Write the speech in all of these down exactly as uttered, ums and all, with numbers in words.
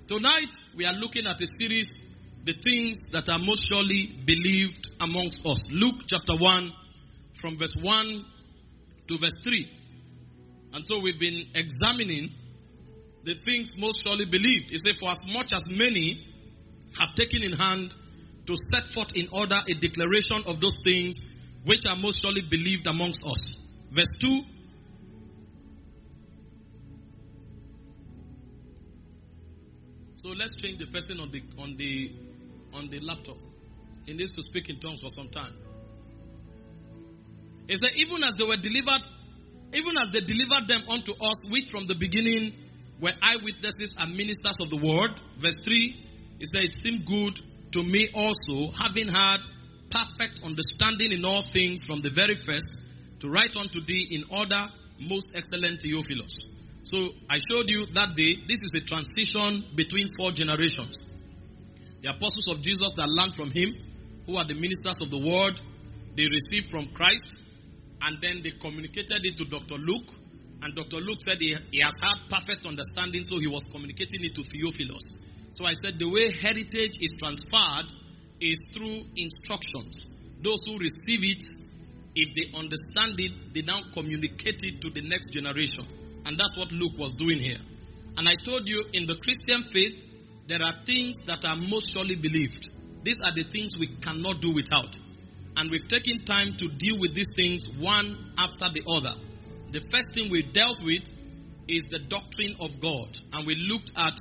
Tonight, we are looking at a series, the things that are most surely believed amongst us. Luke chapter one, from verse one to verse three. And so we've been examining the things most surely believed. It says, for as much as many have taken in hand to set forth in order a declaration of those things which are most surely believed amongst us. Verse two. So let's change the person on the on the on the laptop. He needs to speak in tongues for some time. It said, even as they were delivered, even as they delivered them unto us, which from the beginning were eyewitnesses and ministers of the word. Verse three, it said, it seemed good to me also, having had perfect understanding in all things from the very first, to write unto thee in order, most excellent Theophilus. So I showed you that day, this is a transition between four generations. The apostles of Jesus that learned from him, who are the ministers of the word, they received from Christ, and then they communicated it to Doctor Luke, and Doctor Luke said he, he has had perfect understanding, so he was communicating it to Theophilus. So I said the way heritage is transferred is through instructions. Those who receive it, if they understand it, they now communicate it to the next generation. And that's what Luke was doing here. And I told you, in the Christian faith, there are things that are most surely believed. These are the things we cannot do without. And we've taken time to deal with these things one after the other. The first thing we dealt with is the doctrine of God. And we looked at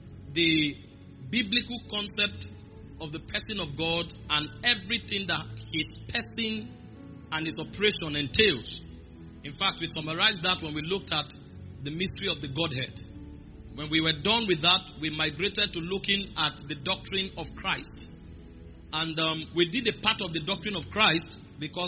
the biblical concept of the person of God and everything that his person and his operation entails. In fact, we summarized that when we looked at the mystery of the Godhead. When we were done with that, we migrated to looking at the doctrine of Christ. And um, we did a part of the doctrine of Christ because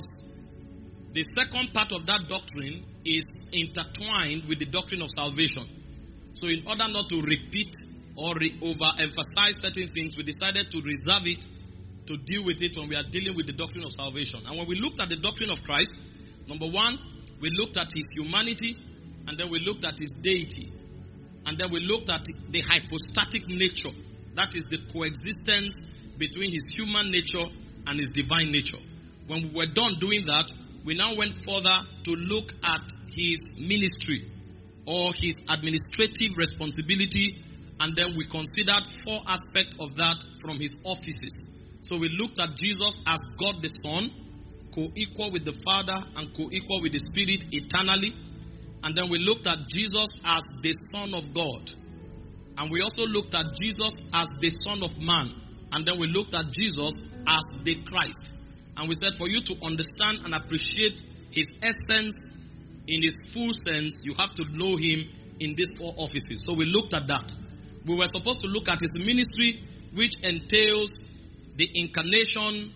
the second part of that doctrine is intertwined with the doctrine of salvation. So in order not to repeat or re- overemphasize certain things, we decided to reserve it to deal with it when we are dealing with the doctrine of salvation. And when we looked at the doctrine of Christ, number one, we looked at his humanity, and then we looked at his deity. And then we looked at the hypostatic nature. That is the coexistence between his human nature and his divine nature. When we were done doing that, we now went further to look at his ministry or his administrative responsibility. And then we considered four aspects of that from his offices. So we looked at Jesus as God the Son, co-equal with the Father and co-equal with the Spirit eternally. And then we looked at Jesus as the Son of God. And we also looked at Jesus as the Son of Man. And then we looked at Jesus as the Christ. And we said for you to understand and appreciate his essence in his full sense, you have to know him in these four offices. So we looked at that. We were supposed to look at his ministry, which entails the incarnation,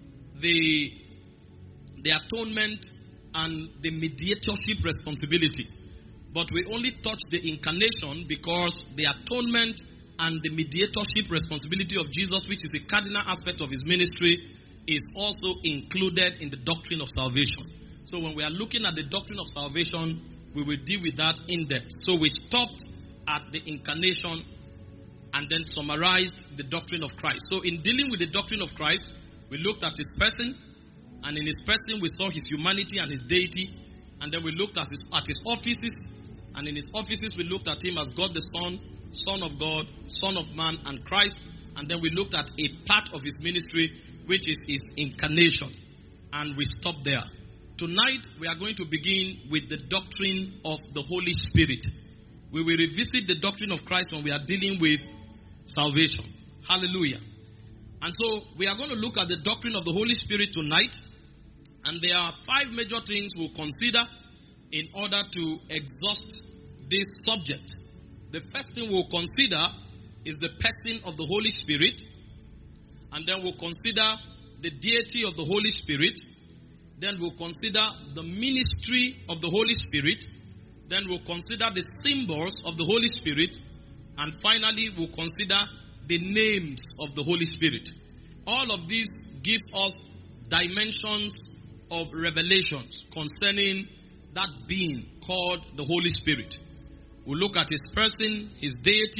the, the atonement, and the mediatorship responsibility. But we only touched the incarnation because the atonement and the mediatorship responsibility of Jesus, which is a cardinal aspect of his ministry, is also included in the doctrine of salvation. So when we are looking at the doctrine of salvation, we will deal with that in depth. So we stopped at the incarnation and then summarized the doctrine of Christ. So in dealing with the doctrine of Christ, we looked at his person, and in his person we saw his humanity and his deity. And then we looked at his, at his offices, and in his offices we looked at him as God the Son, Son of God, Son of Man, and Christ. And then we looked at a part of his ministry, which is his incarnation. And we stopped there. Tonight we are going to begin with the doctrine of the Holy Spirit. We will revisit the doctrine of Christ when we are dealing with salvation. Hallelujah. And so we are going to look at the doctrine of the Holy Spirit tonight. And there are five major things we'll consider in order to exhaust this subject. The first thing we'll consider is the person of the Holy Spirit. And then we'll consider the deity of the Holy Spirit. Then we'll consider the ministry of the Holy Spirit. Then we'll consider the symbols of the Holy Spirit. And finally, we'll consider the names of the Holy Spirit. All of these give us dimensions of revelations concerning that being called the Holy Spirit. We'll look at his person, his deity,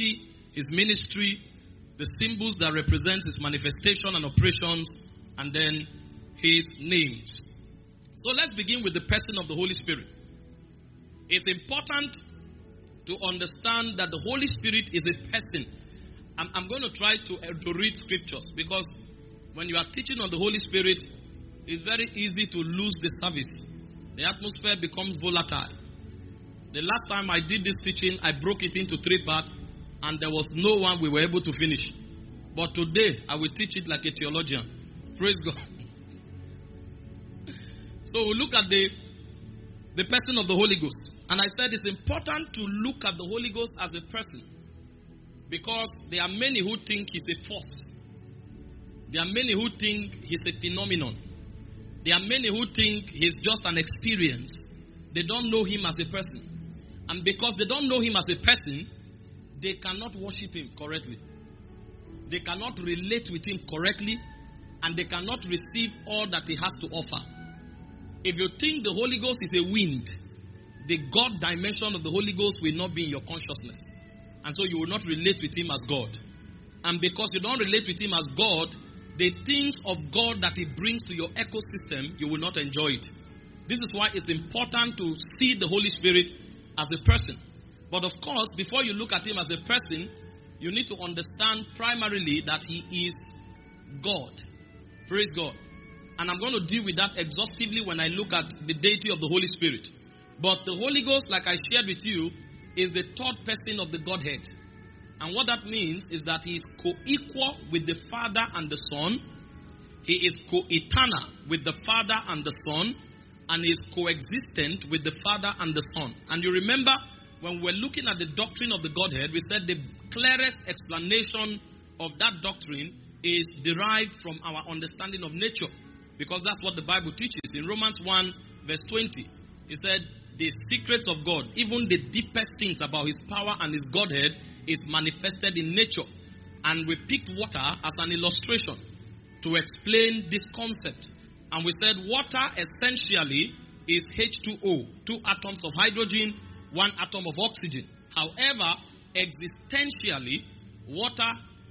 his ministry, the symbols that represent his manifestation and operations, and then his names. So let's begin with the person of the Holy Spirit. It's important to understand that the Holy Spirit is a person. I'm, I'm going to try to, uh, to read scriptures, because when you are teaching on the Holy Spirit, it's very easy to lose the service. The atmosphere becomes volatile. The last time I did this teaching, I broke it into three parts, and there was no one we were able to finish. But today, I will teach it like a theologian. Praise God. So we look at the, the person of the Holy Ghost. And I said it's important to look at the Holy Ghost as a person, because there are many who think he's a force. There are many who think he's a phenomenon. There are many who think he's just an experience. They don't know him as a person. And because they don't know him as a person, they cannot worship him correctly. They cannot relate with him correctly, and they cannot receive all that he has to offer. If you think the Holy Ghost is a wind, the God dimension of the Holy Ghost will not be in your consciousness. And so you will not relate with him as God. And because you don't relate with him as God, the things of God that he brings to your ecosystem, you will not enjoy it. This is why it's important to see the Holy Spirit as a person. But of course, before you look at him as a person, you need to understand primarily that he is God. Praise God. And I'm going to deal with that exhaustively when I look at the deity of the Holy Spirit. But the Holy Ghost, like I shared with you, is the third person of the Godhead. And what that means is that he is co-equal with the Father and the Son. He is co-eternal with the Father and the Son. And he is co-existent with the Father and the Son. And you remember, when we're looking at the doctrine of the Godhead, we said the clearest explanation of that doctrine is derived from our understanding of nature. Because that's what the Bible teaches. In Romans one, verse twenty, it said, the secrets of God, even the deepest things about his power and his Godhead, is manifested in nature. And we picked water as an illustration to explain this concept. And we said water essentially is H two O, two atoms of hydrogen, one atom of oxygen. However, existentially, water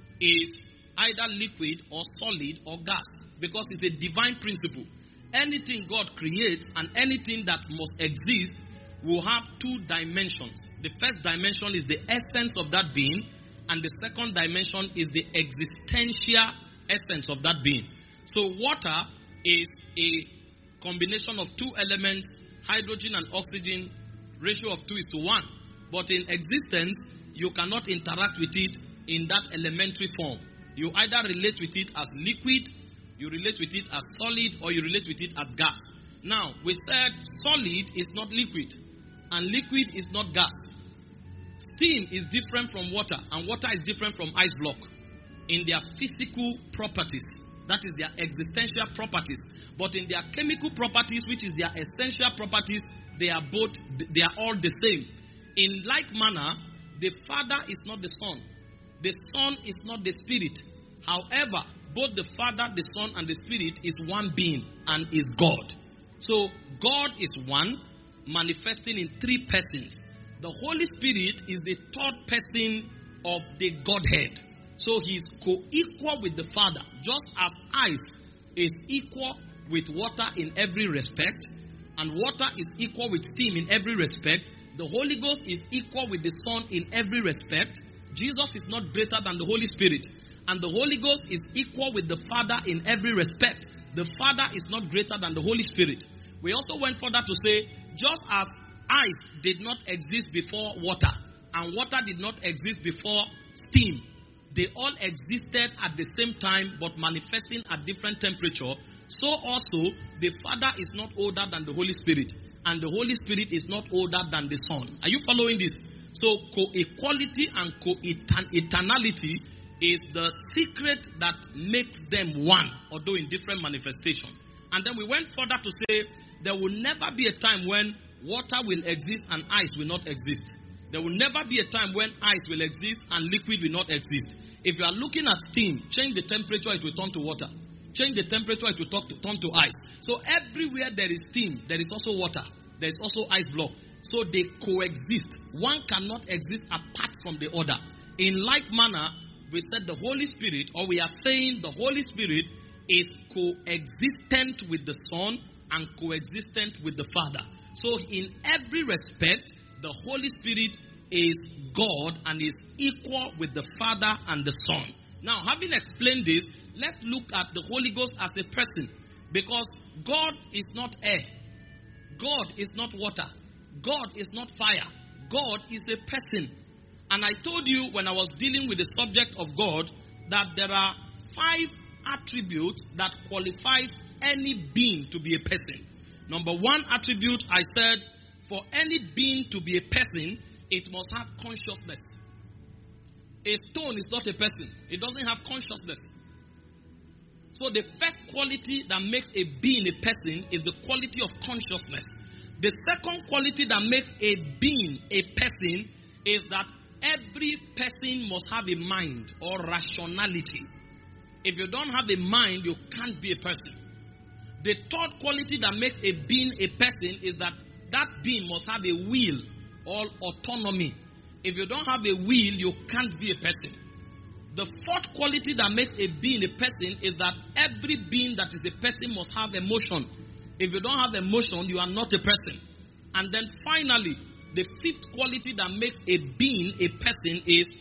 is either liquid or solid or gas, because it's a divine principle. Anything God creates and anything that must exist will have two dimensions. The first dimension is the essence of that being, and the second dimension is the existential essence of that being. So water is a combination of two elements, hydrogen and oxygen, ratio of two is to one. But in existence, you cannot interact with it in that elementary form. You either relate with it as liquid, you relate with it as solid, or you relate with it as gas. Now, we said solid is not liquid, and liquid is not gas. Steam is different from water, and water is different from ice block in their physical properties. That is their existential properties. But in their chemical properties, which is their essential properties, they are both, they are all the same. In like manner, the Father is not the Son. The Son is not the Spirit. However, both the Father, the Son, and the Spirit is one being and is God. So, God is one, manifesting in three persons. The Holy Spirit is the third person of the Godhead. So, he is co-equal with the Father. Just as ice is equal with water in every respect, and water is equal with steam in every respect, the Holy Ghost is equal with the Son in every respect. Jesus is not greater than the Holy Spirit. And the Holy Ghost is equal with the Father in every respect. The Father is not greater than the Holy Spirit. We also went further to say, just as ice did not exist before water, and water did not exist before steam, they all existed at the same time but manifesting at different temperature, so also the Father is not older than the Holy Spirit, and the Holy Spirit is not older than the Son. Are you following this? So co-equality and co-eternality is the secret that makes them one, although in different manifestation. And then we went further to say there will never be a time when water will exist and ice will not exist. There will never be a time when ice will exist and liquid will not exist. If you are looking at steam, change the temperature, it will turn to water. Change the temperature, it will turn to ice. So everywhere there is steam, there is also water. There is also ice block. So they coexist. One cannot exist apart from the other. In like manner, we said the Holy Spirit, or we are saying the Holy Spirit is coexistent with the Son and coexistent with the Father. So in every respect, the Holy Spirit is God and is equal with the Father and the Son. Now, having explained this, let's look at the Holy Ghost as a person. Because God is not air. God is not water. God is not fire. God is a person. And I told you when I was dealing with the subject of God that there are five attributes that qualifies any being to be a person. Number one attribute, I said, for any being to be a person, it must have consciousness. A stone is not a person. It doesn't have consciousness. So the first quality that makes a being a person is the quality of consciousness. The second quality that makes a being a person is that every person must have a mind or rationality. If you don't have a mind, you can't be a person. The third quality that makes a being a person is that that being must have a will or autonomy. If you don't have a will, you can't be a person. The fourth quality that makes a being a person is that every being that is a person must have emotion. If you don't have emotion, you are not a person. And then finally, the fifth quality that makes a being a person is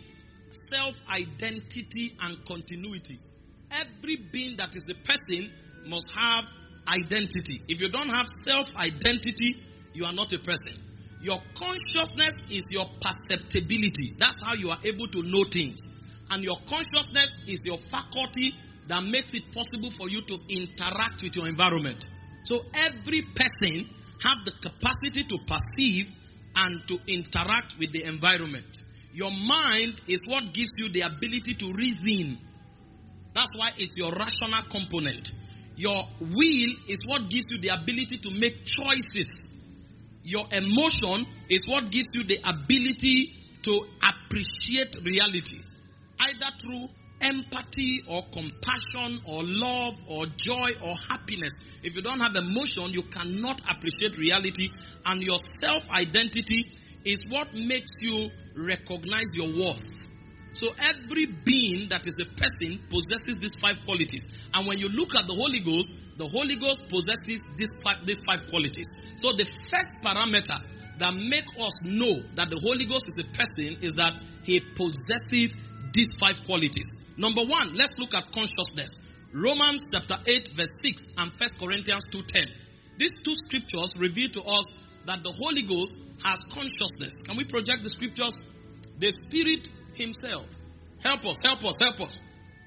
self-identity and continuity. Every being that is a person must have identity. If you don't have self-identity, you are not a person. Your consciousness is your perceptibility. That's how you are able to know things. And your consciousness is your faculty that makes it possible for you to interact with your environment. So every person has the capacity to perceive and to interact with the environment. Your mind is what gives you the ability to reason. That's why it's your rational component. Your will is what gives you the ability to make choices. Your emotion is what gives you the ability to appreciate reality, either through empathy or compassion or love or joy or happiness. If you don't have emotion, you cannot appreciate reality, and your self-identity is what makes you recognize your worth. So every being that is a person possesses these five qualities. And when you look at the Holy Ghost, the Holy Ghost possesses these five, these five qualities. So the first parameter that makes us know that the Holy Ghost is a person is that he possesses these five qualities. Number one, let's look at consciousness. Romans chapter eight verse six and First Corinthians two ten. These two scriptures reveal to us that the Holy Ghost has consciousness. Can we project the scriptures? The Spirit himself. Help us, help us, help us.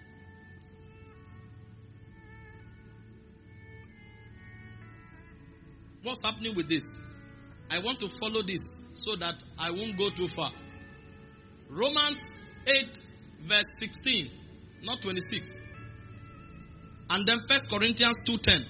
What's happening with this? I want to follow this so that I won't go too far. Romans eight verse sixteen, not twenty-six. And then First Corinthians two ten.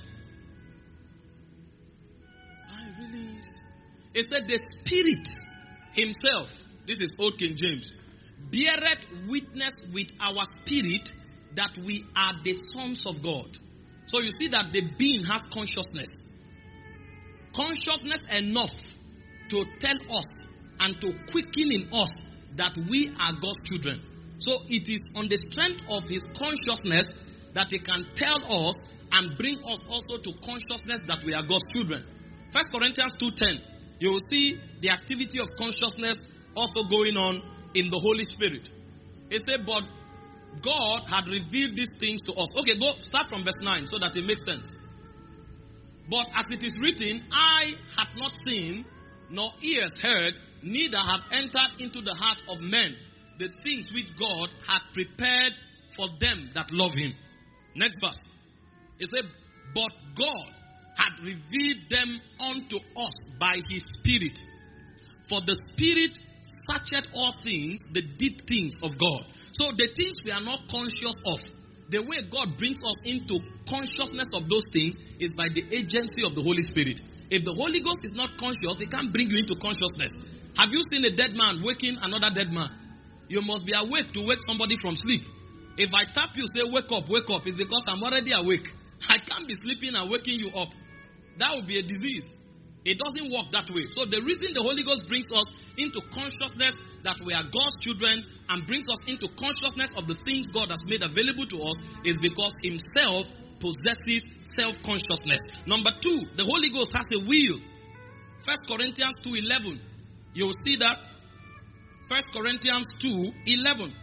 I really... It said the Spirit himself, this is Old King James, beareth witness with our spirit that we are the sons of God. So you see that the being has consciousness. Consciousness enough to tell us and to quicken in us that we are God's children. So it is on the strength of his consciousness that he can tell us and bring us also to consciousness that we are God's children. First Corinthians two ten, you will see the activity of consciousness also going on in the Holy Spirit. It said, but God had revealed these things to us. Okay, go start from verse nine so that it makes sense. But as it is written, eye hath not seen, nor ears heard, neither have entered into the heart of men the things which God hath prepared for them that love him. Next verse. It said, but God had revealed them unto us by his Spirit. For the Spirit searcheth all things, the deep things of God. So the things we are not conscious of, the way God brings us into consciousness of those things is by the agency of the Holy Spirit. If the Holy Ghost is not conscious, it can't bring you into consciousness. Have you seen a dead man waking another dead man? You must be awake to wake somebody from sleep. If I tap you, say, wake up, wake up, it's because I'm already awake. I can't be sleeping and waking you up. That would be a disease. It doesn't work that way. So the reason the Holy Ghost brings us into consciousness that we are God's children and brings us into consciousness of the things God has made available to us is because himself possesses self-consciousness. Number two, the Holy Ghost has a will. First Corinthians two eleven. You will see that. First Corinthians two eleven.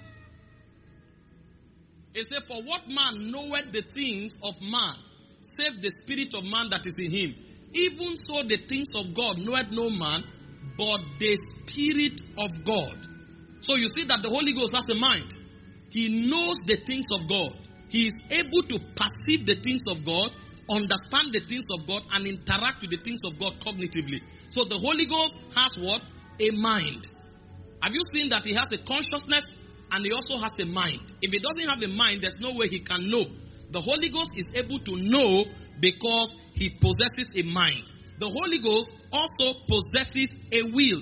It says, for what man knoweth the things of man, save the spirit of man that is in him? Even so the things of God knoweth no man, but the Spirit of God. So you see that the Holy Ghost has a mind. He knows the things of God. He is able to perceive the things of God, understand the things of God, and interact with the things of God cognitively. So the Holy Ghost has what? A mind. Have you seen that he has a consciousness and he also has a mind? If he doesn't have a mind, there's no way he can know. The Holy Ghost is able to know because he possesses a mind. The Holy Ghost also possesses a will.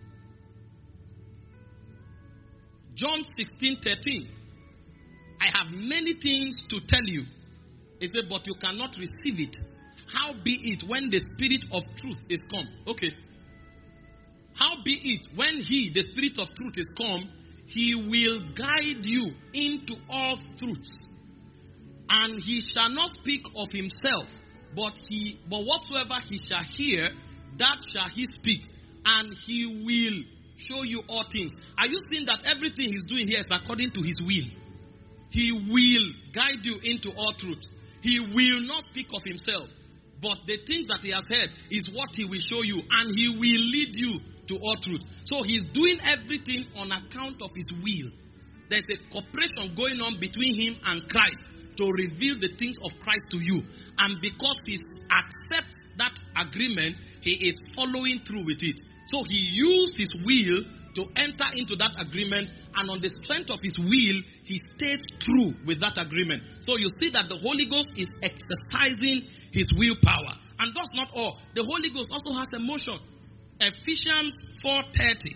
John sixteen thirteen. I have many things to tell you. He said, but you cannot receive it. How be it when the Spirit of truth is come? Okay. How be it when he, the Spirit of truth, is come, he will guide you into all truths. And he shall not speak of himself, but he, but whatsoever he shall hear, that shall he speak, and he will show you all things. Are you seeing that everything he's doing here is according to his will? He will guide you into all truth. He will not speak of himself, but the things that he has heard is what he will show you, and he will lead you to all truth. So he's doing everything on account of his will. There's a cooperation going on between him and Christ to reveal the things of Christ to you. And because he accepts that agreement, he is following through with it. So he used his will to enter into that agreement, and on the strength of his will, he stayed true with that agreement. So you see that the Holy Ghost is exercising his willpower. And that's not all. The Holy Ghost also has emotion. Ephesians four thirty.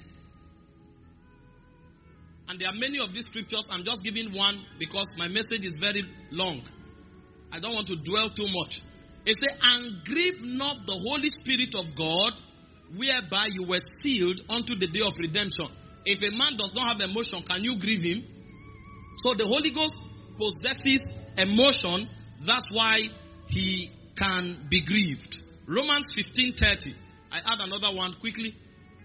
And there are many of these scriptures. I'm just giving one because my message is very long. I don't want to dwell too much. It says, and grieve not the Holy Spirit of God, whereby you were sealed unto the day of redemption. If a man does not have emotion, can you grieve him? So the Holy Ghost possesses emotion. That's why he can be grieved. Romans fifteen thirty. I add another one quickly.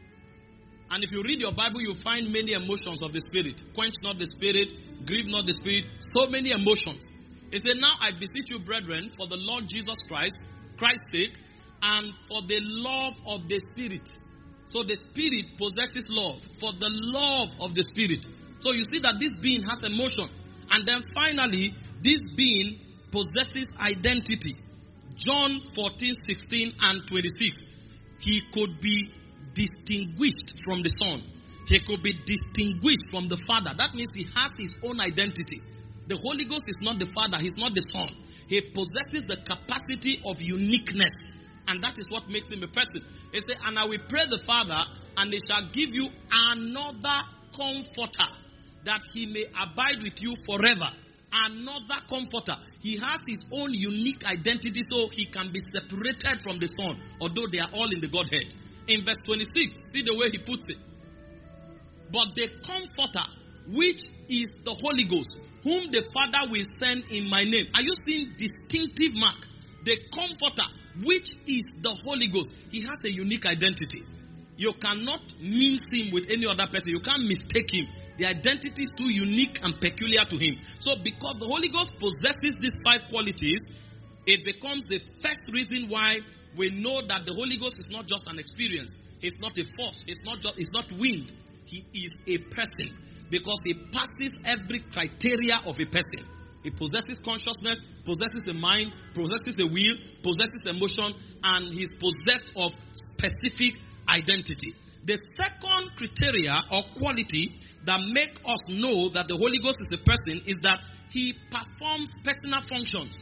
And if you read your Bible, you find many emotions of the Spirit. Quench not the Spirit, grieve not the Spirit. So many emotions. It said, now I beseech you, brethren, for the Lord Jesus Christ, Christ's sake, and for the love of the Spirit. So the Spirit possesses love. For the love of the Spirit. So you see that this being has emotion. And then finally, this being possesses identity. John fourteen, sixteen and twenty-six. He could be distinguished from the Son. He could be distinguished from the Father. That means he has his own identity. The Holy Ghost is not the Father. He's not the Son. He possesses the capacity of uniqueness. And that is what makes him a person. He said, and I will pray the Father, and he shall give you another comforter, that he may abide with you forever. Another comforter. He has his own unique identity, so he can be separated from the Son, although they are all in the Godhead. In verse twenty-six, see the way he puts it. But the comforter, which is the Holy Ghost, whom the Father will send in my name. Are you seeing distinctive mark? The comforter, which is the Holy Ghost. He has a unique identity. You cannot mix him with any other person. You can't mistake him. The identity is too unique and peculiar to him. So because the Holy Ghost possesses these five qualities, it becomes the first reason why we know that the Holy Ghost is not just an experience. It's not a force. It's not just, it's not wind. He is a person. Because he passes every criteria of a person. He possesses consciousness, possesses a mind, possesses a will, possesses emotion, and he's possessed of specific identity. The second criteria or quality that make us know that the Holy Ghost is a person is that he performs personal functions.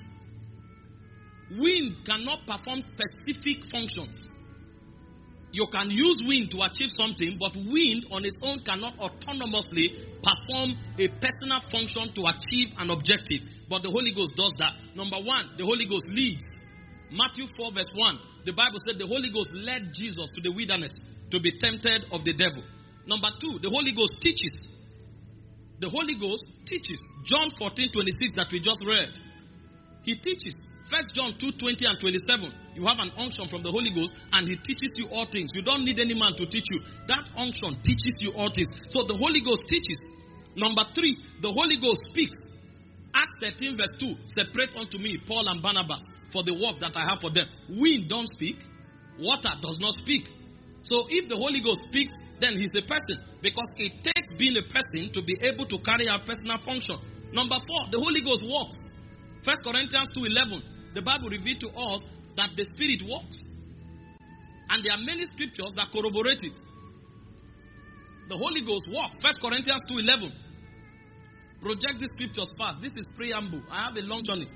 Wind cannot perform specific functions. You can use wind to achieve something, but wind on its own cannot autonomously perform a personal function to achieve an objective. But the Holy Ghost does that. Number one, the Holy Ghost leads. Matthew four verse one, the Bible said the Holy Ghost led Jesus to the wilderness. to be tempted of the devil. Number two, the Holy Ghost teaches. The Holy Ghost teaches. John fourteen twenty-six that we just read. He teaches. First John two twenty and twenty-seven. You have an unction from the Holy Ghost and he teaches you all things. You don't need any man to teach you. That unction teaches you all things. So the Holy Ghost teaches. Number three, the Holy Ghost speaks. Acts thirteen verse two. Separate unto me Paul and Barnabas for the work that I have for them. Wind don't speak. Water does not speak. So if the Holy Ghost speaks, then he's a person. Because it takes being a person to be able to carry out personal function. Number four, the Holy Ghost walks. First Corinthians two eleven. The Bible revealed to us that the Spirit walks. And there are many scriptures that corroborate it. The Holy Ghost walks. First Corinthians two eleven. Project the scriptures fast. This is preamble. I have a long journey.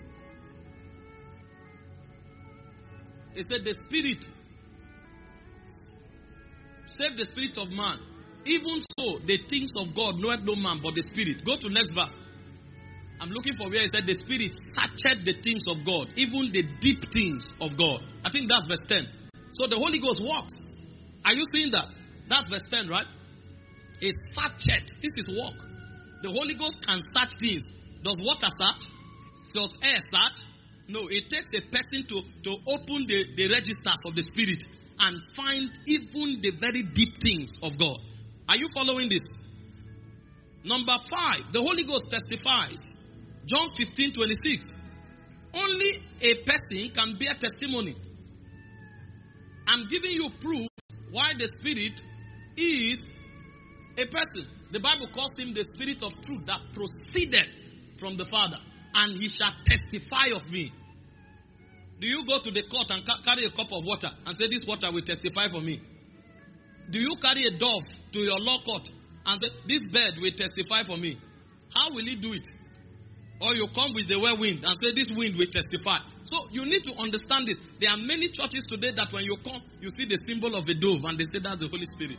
It said the Spirit save the spirit of man. Even so, the things of God knoweth no man but the Spirit. Go to next verse. I'm looking for where it said the Spirit searcheth the things of God, even the deep things of God. I think that's verse ten. So the Holy Ghost walks. Are you seeing that? That's verse ten, right? It searcheth. This is walk. The Holy Ghost can search things. Does water search? Does air search? No, it takes a person to, to open the, the registers of the Spirit and find even the very deep things of God. Are you following this? Number five, the Holy Ghost testifies. John fifteen twenty-six. Only a person can bear testimony. I'm giving you proof why the Spirit is a person. The Bible calls him the Spirit of truth that proceeded from the Father. And he shall testify of me. Do you go to the court and ca- carry a cup of water and say, this water will testify for me? Do you carry a dove to your law court and say, this bird will testify for me? How will he do it? Or you come with the whirlwind and say, this wind will testify. So you need to understand this. There are many churches today that when you come, you see the symbol of a dove and they say that's the Holy Spirit.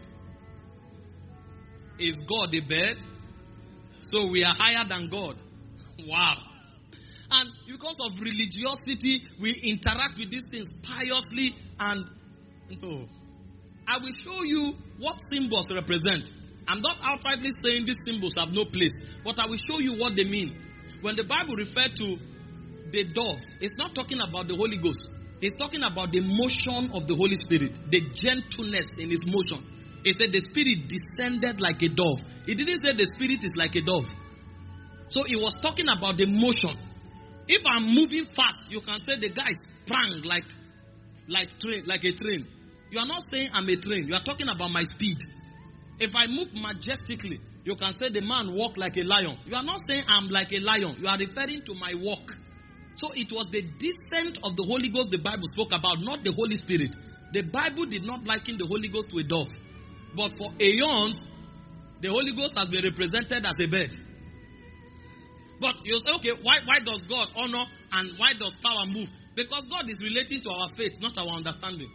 Is God a bird? So we are higher than God. Wow. And because of religiosity, we interact with these things piously and no. I will show you what symbols represent. I'm not outrightly saying these symbols have no place, but I will show you what they mean. When the Bible referred to the dove, it's not talking about the Holy Ghost. It's talking about the motion of the Holy Spirit, the gentleness in its motion. It said the Spirit descended like a dove. It didn't say the Spirit is like a dove. So it was talking about the motion. If I'm moving fast, you can say the guy sprang like, like, train, like a train. You are not saying I'm a train. You are talking about my speed. If I move majestically, you can say the man walked like a lion. You are not saying I'm like a lion. You are referring to my walk. So it was the descent of the Holy Ghost the Bible spoke about, not the Holy Spirit. The Bible did not liken the Holy Ghost to a dove. But for aeons, the Holy Ghost has been represented as a bird. But you say, okay, why, why does God honor and why does power move? Because God is relating to our faith, not our understanding.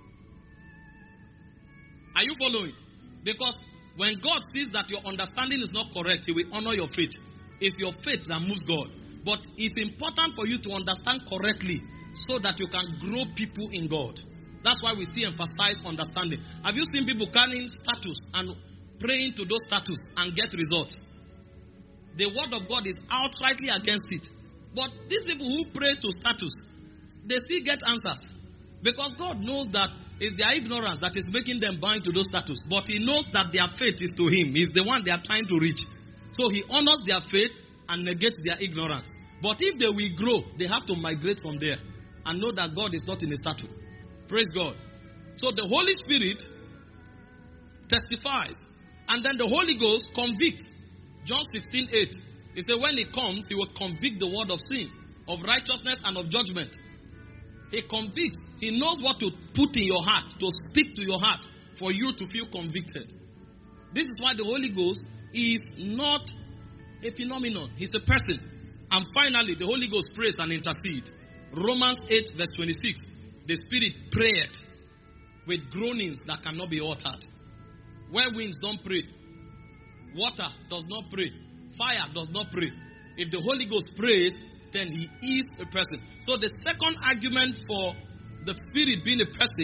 Are you following? Because when God sees that your understanding is not correct, He will honor your faith. It's your faith that moves God. But it's important for you to understand correctly so that you can grow people in God. That's why we see emphasize understanding. Have you seen people carrying statues and praying to those statues and get results? The word of God is outrightly against it. But these people who pray to statues, they still get answers. Because God knows that it's their ignorance that is making them bind to those statues. But He knows that their faith is to Him. He's the one they are trying to reach. So He honors their faith and negates their ignorance. But if they will grow, they have to migrate from there and know that God is not in a statue. Praise God. So the Holy Spirit testifies. And then the Holy Ghost convicts. John sixteen eight. He said when He comes, He will convict the world of sin, of righteousness and of judgment. He convicts. He knows what to put in your heart, to speak to your heart for you to feel convicted. This is why the Holy Ghost is not a phenomenon. He's a person. And finally, the Holy Ghost prays and intercedes. Romans eight verse twenty-six. The Spirit prayed with groanings that cannot be uttered. Where winds don't pray, water does not pray, fire does not pray. If the Holy Ghost prays, then He is a person. So the second argument for the Spirit being a person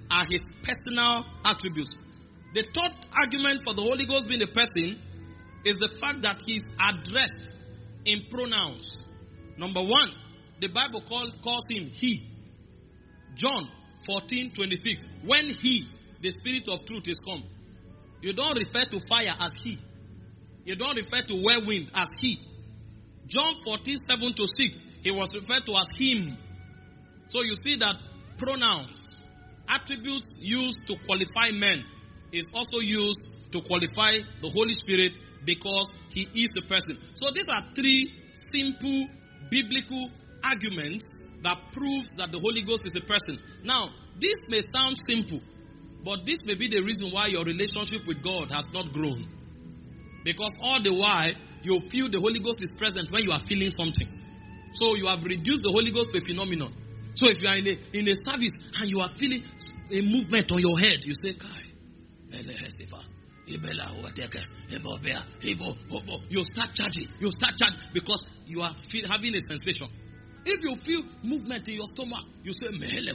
are his personal attributes. The third argument for the Holy Ghost being a person is the fact that he is addressed in pronouns. Number one, the Bible call, calls him he. John fourteen twenty-six. When he, the Spirit of truth, is come, you don't refer to fire as he. You don't refer to whirlwind as he. John fourteen seven to six, he was referred to as him. So you see that pronouns, attributes used to qualify men, is also used to qualify the Holy Spirit because he is the person. So these are three simple biblical arguments that proves that the Holy Ghost is a person. Now, this may sound simple, but this may be the reason why your relationship with God has not grown. Because all the while, you feel the Holy Ghost is present when you are feeling something. So you have reduced the Holy Ghost to a phenomenon. So if you are in a, in a service and you are feeling a movement on your head, you say, Kai, you start charging. You start charging because you are feel, having a sensation. If you feel movement in your stomach, you say,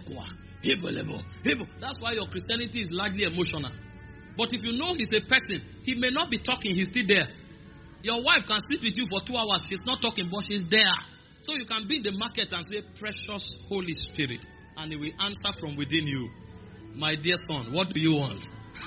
that's why your Christianity is largely emotional. But if you know he's a person, he may not be talking, he's still there. Your wife can sit with you for two hours, she's not talking, but she's there. So you can be in the market and say, precious Holy Spirit, and he will answer from within you. My dear son, what do you want?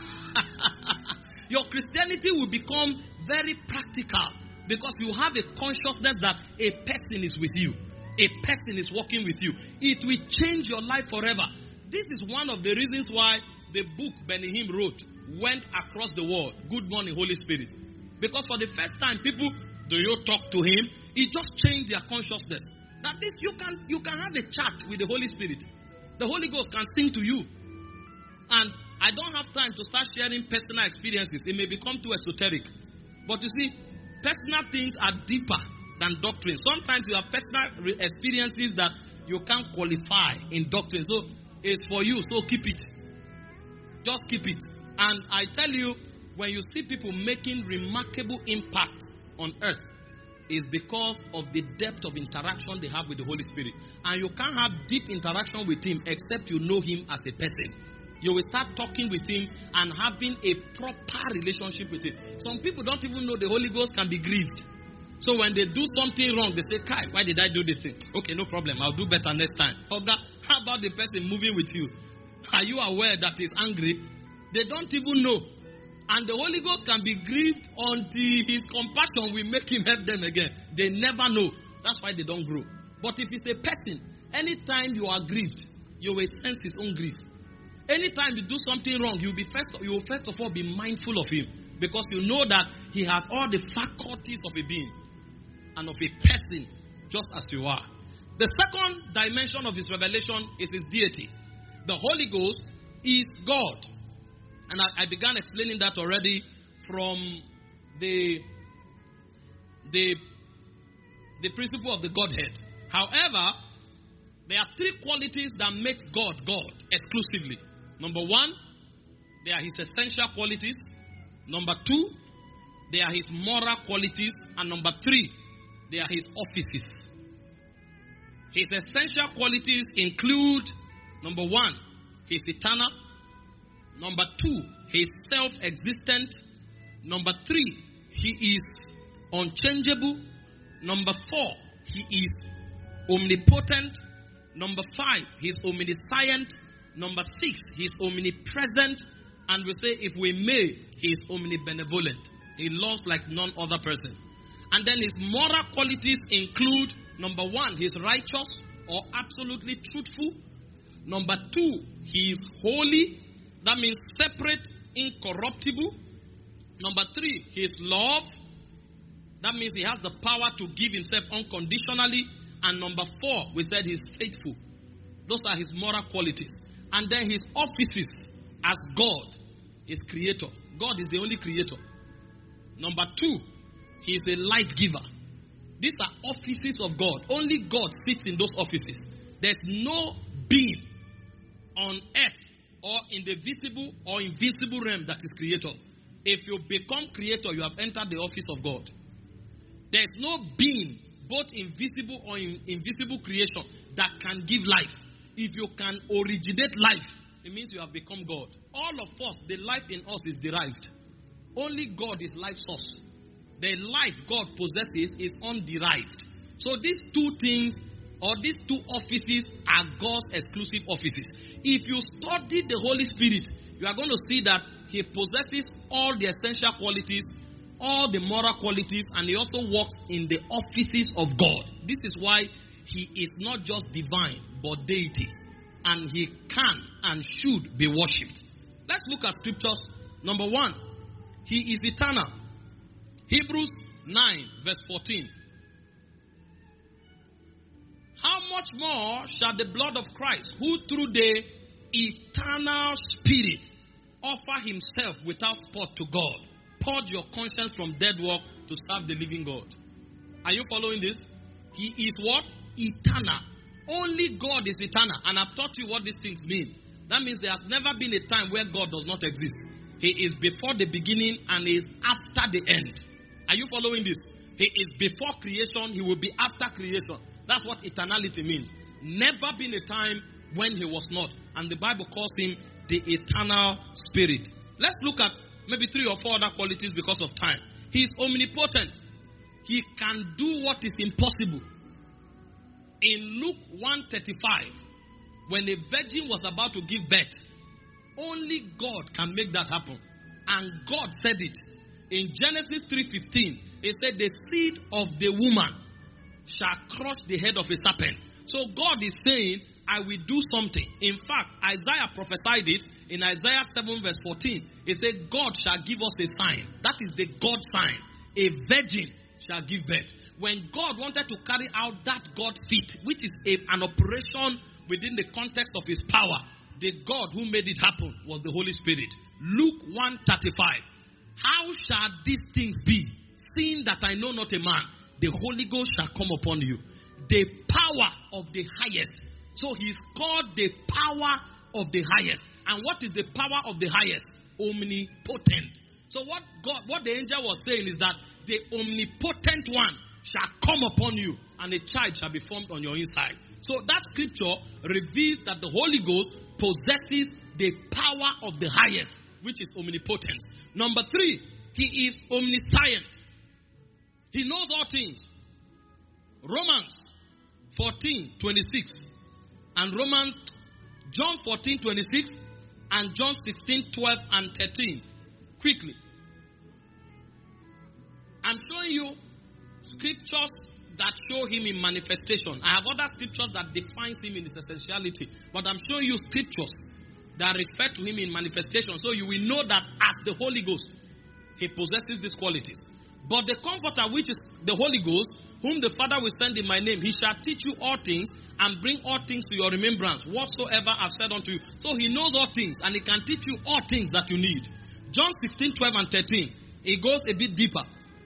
Your Christianity will become very practical because you have a consciousness that a person is with you. A person is walking with you. It will change your life forever. This is one of the reasons why the book Benny Hinn wrote went across the world. Good morning, Holy Spirit. Because for the first time, people, do you talk to him? It just changed their consciousness. That this, you can, you can have a chat with the Holy Spirit. The Holy Ghost can sing to you. And I don't have time to start sharing personal experiences. It may become too esoteric. But you see, personal things are deeper than doctrine. Sometimes you have personal experiences that you can't qualify in doctrine. So it's for you, so keep it. Just keep it. And I tell you, when you see people making remarkable impact on earth, is because of the depth of interaction they have with the Holy Spirit. And you can't have deep interaction with him except you know him as a person. You will start talking with him and having a proper relationship with him. Some people don't even know the Holy Ghost can be grieved. So when they do something wrong, they say, Kai, why did I do this thing? Okay, no problem. I'll do better next time. Oga, how about the person moving with you? Are you aware that he's angry? They don't even know. And the Holy Ghost can be grieved until his compassion will make him help them again. They never know. That's why they don't grow. But if it's a person, anytime you are grieved, you will sense his own grief. Anytime you do something wrong, you'll be first, you will first of all be mindful of him. Because you know that he has all the faculties of a being and of a person, just as you are. The second dimension of his revelation is his deity. The Holy Ghost is God. And I, I began explaining that already from the, the, the principle of the Godhead. However, there are three qualities that makes God God exclusively. Number one, they are his essential qualities. Number two, they are his moral qualities. And number three, they are his offices. His essential qualities include, number one, he is eternal. Number two, he is self-existent. Number three, he is unchangeable. Number four, he is omnipotent. Number five, he is omniscient. Number six, he is omnipresent. And we say, if we may, he is omnibenevolent. He loves like none other person. And then his moral qualities include, number one, he is righteous or absolutely truthful. Number two, he is holy. That means separate, incorruptible. Number three, he is love. That means he has the power to give himself unconditionally. And number four, we said he is faithful. Those are his moral qualities. And then his offices as God is creator. God is the only creator. Number two, he is a life giver. These are offices of God. Only God sits in those offices. There's no being on earth or in the visible or invisible realm that is creator. If you become creator, you have entered the office of God. There's no being, both invisible or in invisible creation, that can give life. If you can originate life, it means you have become God. All of us, the life in us is derived. Only God is life source. The life God possesses is underived. So these two things, or these two offices, are God's exclusive offices. If you study the Holy Spirit, you are going to see that He possesses all the essential qualities, all the moral qualities, and He also works in the offices of God. This is why He is not just divine, but deity. And He can and should be worshipped. Let's look at scriptures. Number one, He is eternal. Hebrews nine verse fourteen. How much more shall the blood of Christ, who through the eternal Spirit offer Himself without spot to God, purge your conscience from dead work to serve the living God? Are you following this? He is what? Eternal. Only God is eternal. And I've taught you what these things mean. That means there has never been a time where God does not exist. He is before the beginning and He is after the end. Are you following this? He is before creation. He will be after creation. That's what eternality means. Never been a time when He was not. And the Bible calls Him the eternal Spirit. Let's look at maybe three or four other qualities because of time. He is omnipotent. He can do what is impossible. In Luke one thirty-five, when a virgin was about to give birth, only God can make that happen. And God said it. In Genesis three fifteen, He said, the seed of the woman shall crush the head of a serpent. So God is saying, I will do something. In fact, Isaiah prophesied it in Isaiah seven verse fourteen. He said, God shall give us a sign. That is the God sign. A virgin shall give birth. When God wanted to carry out that God feat, which is a, an operation within the context of His power, the God who made it happen was the Holy Spirit. Luke one thirty-five. How shall these things be, seeing that I know not a man? The Holy Ghost shall come upon you. The power of the highest. So He is called the power of the highest. And what is the power of the highest? Omnipotent. So what God, what the angel was saying is that the omnipotent one shall come upon you, and a child shall be formed on your inside. So that scripture reveals that the Holy Ghost possesses the power of the highest, which is omnipotence. Number three, He is omniscient. He knows all things. Romans fourteen twenty-six and Romans, John fourteen twenty-six and John sixteen twelve and thirteen. Quickly. I'm showing you scriptures that show Him in manifestation. I have other scriptures that defines Him in His essentiality. But I'm showing you scriptures that refer to Him in manifestation. So you will know that as the Holy Ghost, He possesses these qualities. But the Comforter, which is the Holy Ghost, whom the Father will send in my name, He shall teach you all things and bring all things to your remembrance, whatsoever I've said unto you. So He knows all things, and He can teach you all things that you need. John sixteen twelve and thirteen. It goes a bit deeper.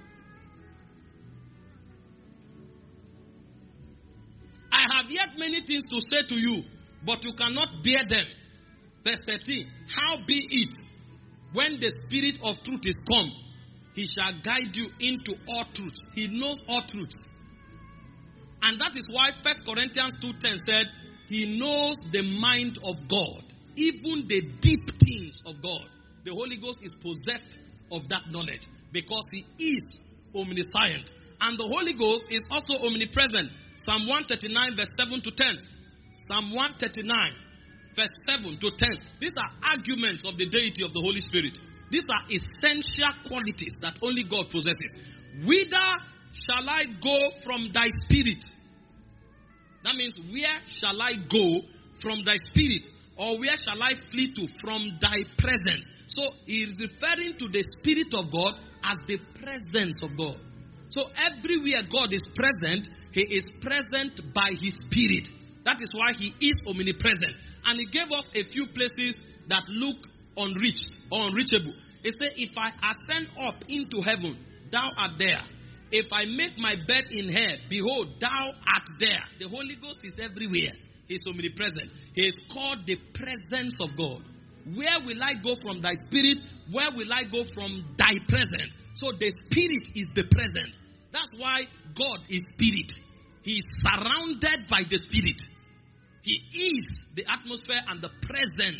I have yet many things to say to you, but you cannot bear them. Verse thirteen. How be it, when the Spirit of truth is come, He shall guide you into all truth. He knows all truths. And that is why First Corinthians two ten said, He knows the mind of God, even the deep things of God. The Holy Ghost is possessed of that knowledge because He is omniscient. And the Holy Ghost is also omnipresent. Psalm one thirty-nine verse seven to ten. Psalm one thirty-nine verse seven to ten. These are arguments of the deity of the Holy Spirit. These are essential qualities that only God possesses. Whither shall I go from thy spirit? That means, where shall I go from thy spirit? Or where shall I flee to from thy presence? So he is referring to the Spirit of God as the presence of God. So everywhere God is present, He is present by His Spirit. That is why He is omnipresent. And He gave us a few places that look unreached or unreachable. He said, if I ascend up into heaven, thou art there. If I make my bed in hell, behold, thou art there. The Holy Ghost is everywhere. He is omnipresent. He is called the presence of God. Where will I go from thy spirit? Where will I go from thy presence? So the Spirit is the presence. That's why God is Spirit. He is surrounded by the Spirit. He is the atmosphere and the presence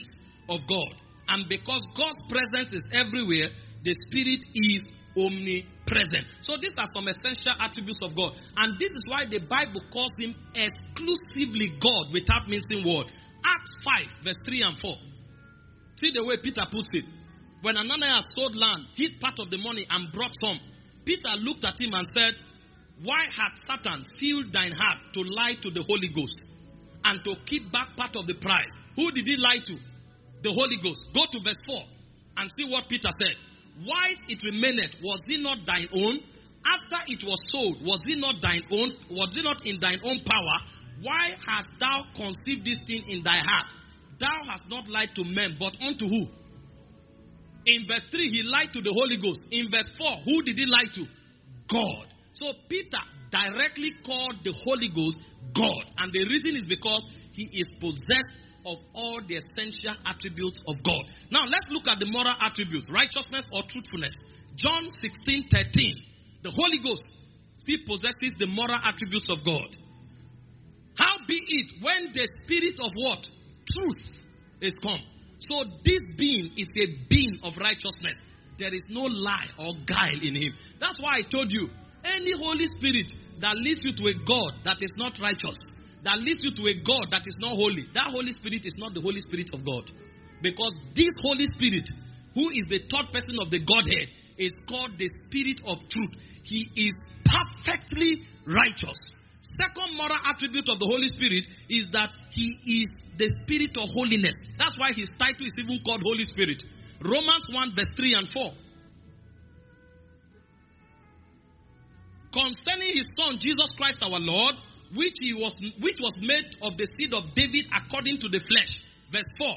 of God. And because God's presence is everywhere, the Spirit is omnipresent. So these are some essential attributes of God. And this is why the Bible calls him exclusively God without mincing word. Acts five, verse three and four. See the way Peter puts it. When Ananias sold land, hid part of the money and brought some. Peter looked at him and said, why had Satan filled thine heart to lie to the Holy Ghost and to keep back part of the price? Who did he lie to? The Holy Ghost. Go to verse four and see what Peter said. Why it remaineth, was it not thine own? After it was sold, was it not thine own? Was it not in thine own power? Why hast thou conceived this thing in thy heart? Thou hast not lied to men, but unto who? In verse three, he lied to the Holy Ghost. In verse four, who did he lie to? God. So Peter directly called the Holy Ghost God. And the reason is because he is possessed of all the essential attributes of God. Now let's look at the moral attributes, righteousness or truthfulness. John sixteen thirteen. The Holy Ghost still possesses the moral attributes of God. How be it when the Spirit of what? Truth is come. So this being is a being of righteousness. There is no lie or guile in him. That's why I told you, any Holy Spirit that leads you to a God that is not righteous, that leads you to a God that is not holy, that Holy Spirit is not the Holy Spirit of God. Because this Holy Spirit, who is the third person of the Godhead, is called the Spirit of truth. He is perfectly righteous. Second moral attribute of the Holy Spirit is that he is the Spirit of holiness. That's why his title is even called Holy Spirit. Romans one verse three and four. Concerning his Son, Jesus Christ our Lord, which he was which was made of the seed of David according to the flesh. Verse four.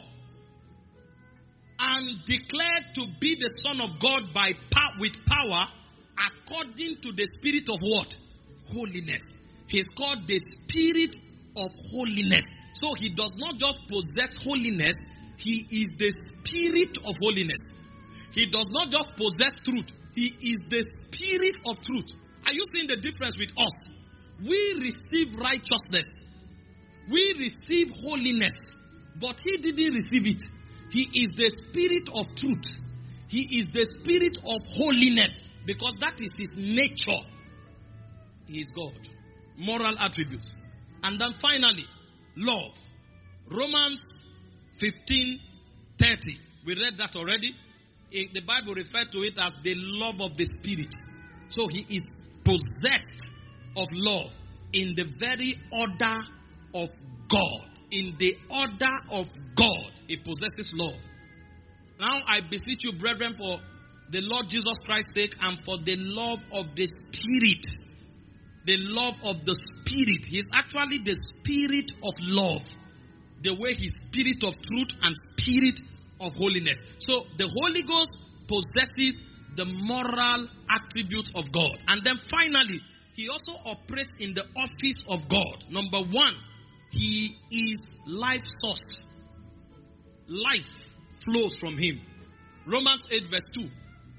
And declared to be the Son of God by power, with power, according to the Spirit of what? Holiness. He's called the Spirit of holiness. So he does not just possess holiness, he is the Spirit of holiness. He does not just possess truth, he is the Spirit of truth. Are you seeing the difference with us? We receive righteousness. We receive holiness. But he didn't receive it. He is the Spirit of truth. He is the Spirit of holiness. Because that is his nature. He is God. Moral attributes. And then finally, love. Romans fifteen thirty. We read that already. The Bible referred to it as the love of the Spirit. So he is possessed of love in the very order of God. In the order of God, he possesses love. Now I beseech you, brethren, for the Lord Jesus Christ's sake and for the love of the Spirit. The love of the Spirit. He is actually the Spirit of love. The way he's Spirit of truth and Spirit of holiness. So the Holy Ghost possesses the moral attributes of God. And then finally, he also operates in the office of God. Number one, he is life source. Life flows from him. Romans eight verse two.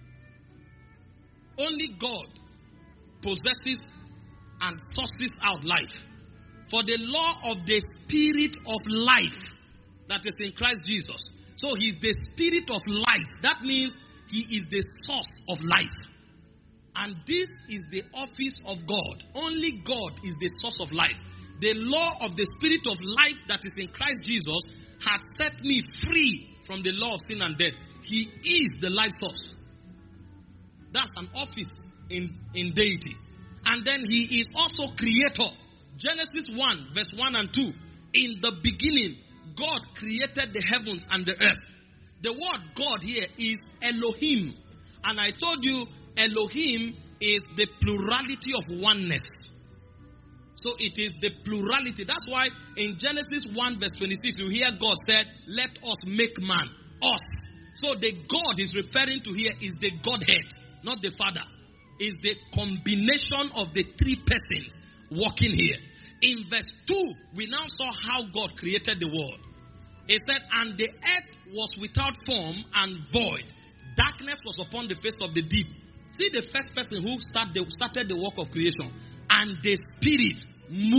Only God possesses and sources out life. For the law of the Spirit of life that is in Christ Jesus. So he is the Spirit of life. That means he is the source of life. And this is the office of God. Only God is the source of life. The law of the Spirit of life that is in Christ Jesus had set me free from the law of sin and death. He is the life source. That's an office in, in deity. And then he is also creator. Genesis one verse one and two. In the beginning, God created the heavens and the earth. The word God here is Elohim. And I told you, Elohim is the plurality of oneness. So it is the plurality. That's why in Genesis one verse twenty-six, you hear God said, let us make man. Us. So the God is referring to here is the Godhead, not the Father. Is the combination of the three persons working here. In verse two, we now saw how God created the world. It said, and the earth was without form and void. Darkness was upon the face of the deep. See the first person who start the, started the work of creation. And the Spirit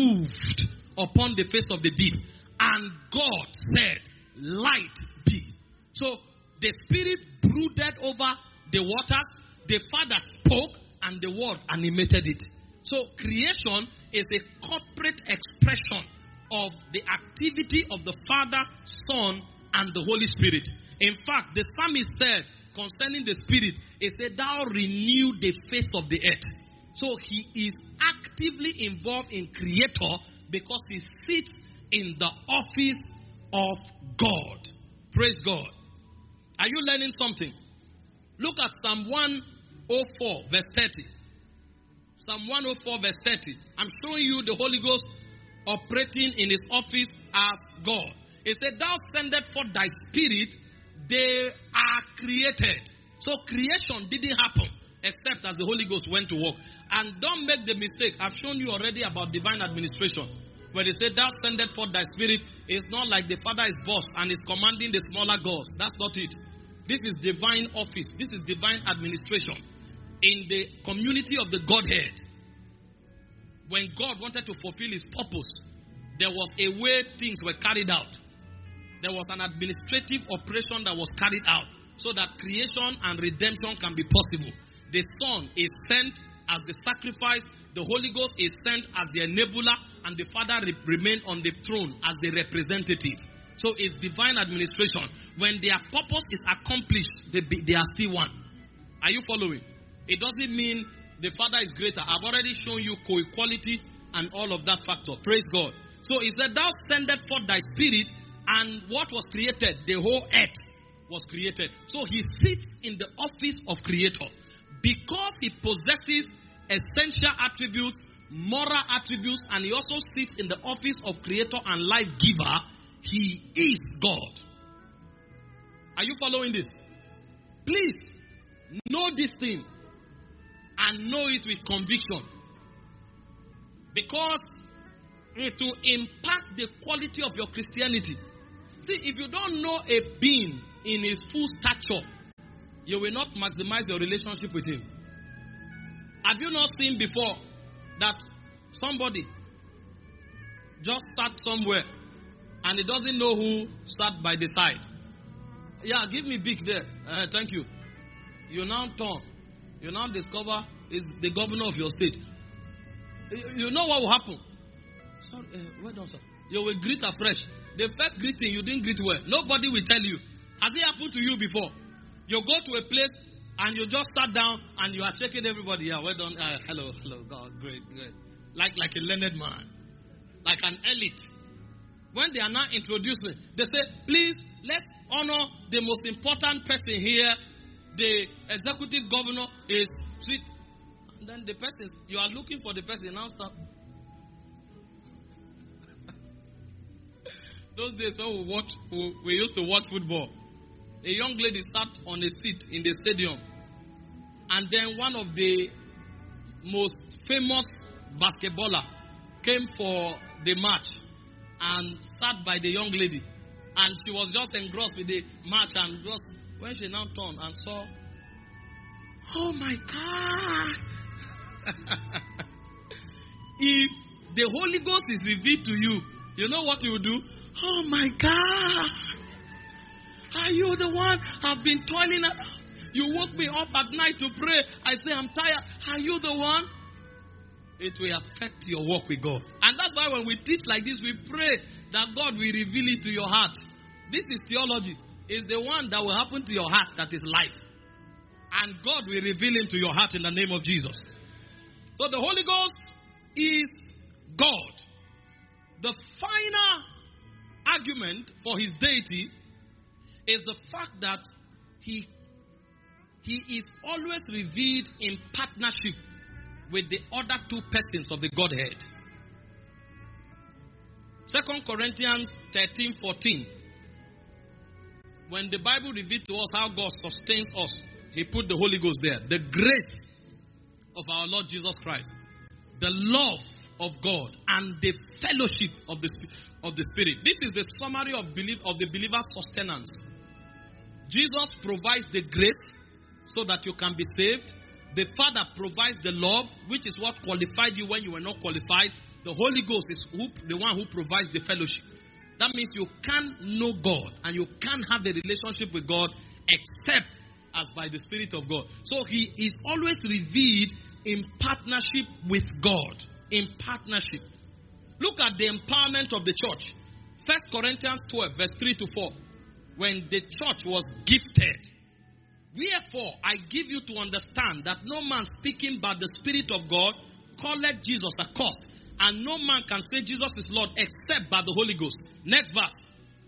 moved upon the face of the deep. And God said, light be. So the Spirit brooded over the waters, the Father spoke, and the Word animated it. So creation is a corporate expression of the activity of the Father, Son, and the Holy Spirit. In fact, the psalmist said concerning the Spirit, he said, thou renew the face of the earth. So he is actively involved in Creator because he sits in the office of God. Praise God. Are you learning something? Look at Psalm one oh four verse thirty. Psalm one oh four verse thirty. I'm showing you the Holy Ghost operating in his office as God. It said, thou sendest forth thy Spirit, they are created. So creation didn't happen except as the Holy Ghost went to work. And don't make the mistake. I've shown you already about divine administration. When they say, thou sendest forth thy Spirit, it's not like the Father is boss and is commanding the smaller gods. That's not it. This is divine office. This is divine administration. In the community of the Godhead, when God wanted to fulfill his purpose, there was a way things were carried out. There was an administrative operation that was carried out so that creation and redemption can be possible. The Son is sent as the sacrifice, the Holy Ghost is sent as the enabler, and the Father re- remained on the throne as the representative. So it's divine administration. When their purpose is accomplished, they, be, they are still one. Are you following? It doesn't mean the Father is greater. I've already shown you co-equality and all of that factor. Praise God. So it said, thou sendest forth thy Spirit, and what was created? The whole earth was created. So he sits in the office of Creator. Because he possesses essential attributes, moral attributes, and he also sits in the office of Creator and life giver, he is God. Are you following this? Please know this thing and know it with conviction, because it will impact the quality of your Christianity. See, if you don't know a being in his full stature, you will not maximize your relationship with him. Have you not seen before that somebody just sat somewhere and he doesn't know who sat by the side? Yeah, give me big there. Uh, thank you. You now turn. You now discover is the governor of your state. You know what will happen? Sorry, uh, well done, sir. You will greet afresh. The first greeting you didn't greet well. Nobody will tell you. Has it happened to you before? You go to a place and you just sat down and you are shaking everybody. Yeah, well done. Uh, hello, hello, God, great, great. Like, like a learned man. Like an elite. When they are now introducing, they say, please, let's honor the most important person here. The executive governor is sweet. And then the person, you are looking for the person, now stop. Those days when we watch, we, we used to watch football. A young lady sat on a seat in the stadium. And then one of the most famous basketballer came for the match and sat by the young lady. And she was just engrossed with the match, and just when she now turned and saw, oh my God. If the Holy Ghost is revealed to you, you know what you will do? Oh my God. Are you the one I've been toiling around? You woke me up at night to pray. I say I'm tired. Are you the one? It will affect your walk with God. And that's why when we teach like this, we pray that God will reveal it to your heart. This is theology. It's the one that will happen to your heart that is life. And God will reveal him to your heart in the name of Jesus. So the Holy Ghost is God. The final argument for his deity is the fact that he, he is always revealed in partnership with the other two persons of the Godhead. Second Corinthians thirteen fourteen. When the Bible revealed to us how God sustains us, he put the Holy Ghost there. The grace of our Lord Jesus Christ, the love of God, and the fellowship of the, of the Spirit. This is the summary of, belief, of the believer's sustenance. Jesus provides the grace so that you can be saved. The Father provides the love, which is what qualified you when you were not qualified. The Holy Ghost is who, the one who provides the fellowship. That means you can't know God and you can't have a relationship with God except as by the Spirit of God. So he is always revealed in partnership with God. In partnership. Look at the empowerment of the church. First Corinthians twelve, verse three to four. When the church was gifted. Wherefore, I give you to understand that no man speaking by the Spirit of God calleth Jesus accursed, and no man can say Jesus is Lord except by the Holy Ghost. Next verse.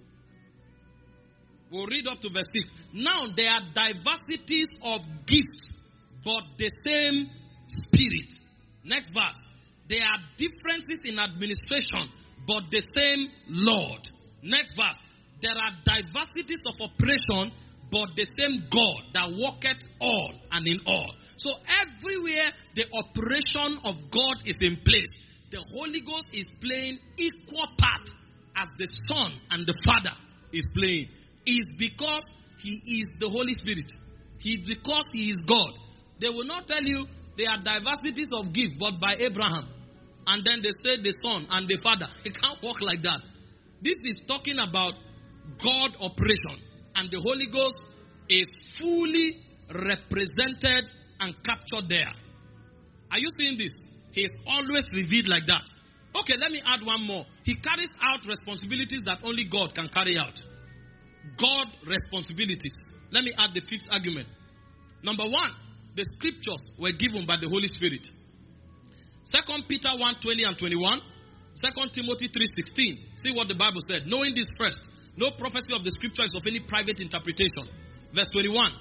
We'll read up to verse six. Now there are diversities of gifts, but the same Spirit. Next verse. There are differences in administration, but the same Lord. Next verse. There are diversities of operation, but the same God that worketh all and in all. So everywhere the operation of God is in place, the Holy Ghost is playing equal part as the Son and the Father is playing. Is because He is the Holy Spirit. He because He is God. They will not tell you there are diversities of gift, but by Abraham. And then they say the Son and the Father. It can't work like that. This is talking about God operation. And the Holy Ghost is fully represented and captured there. Are you seeing this? He is always revealed like that. Okay, let me add one more. He carries out responsibilities that only God can carry out. God responsibilities. Let me add the fifth argument. Number one, the scriptures were given by the Holy Spirit. Second Peter one, twenty and twenty-one. Second Timothy three, sixteen. See what the Bible said. Knowing this first, no prophecy of the scripture is of any private interpretation. Verse twenty-one.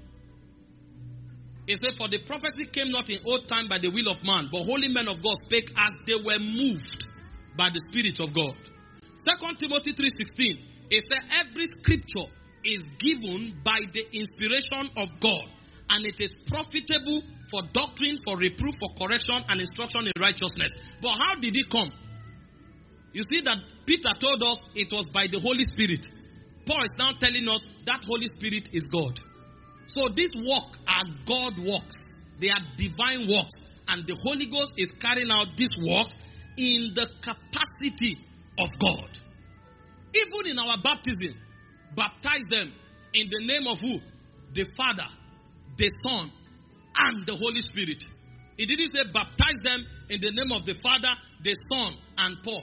It said, for the prophecy came not in old time by the will of man, but holy men of God spake as they were moved by the Spirit of God. Second Timothy three, sixteen. It said, every scripture is given by the inspiration of God, and it is profitable for doctrine, for reproof, for correction, and instruction in righteousness. But how did it come? You see that Peter told us it was by the Holy Spirit. Paul is now telling us that Holy Spirit is God. So these works are God works. They are divine works. And the Holy Ghost is carrying out these works in the capacity of God. Even in our baptism, baptize them in the name of who? The Father, the Son, and the Holy Spirit. It didn't say baptize them in the name of the Father, the Son, and Paul.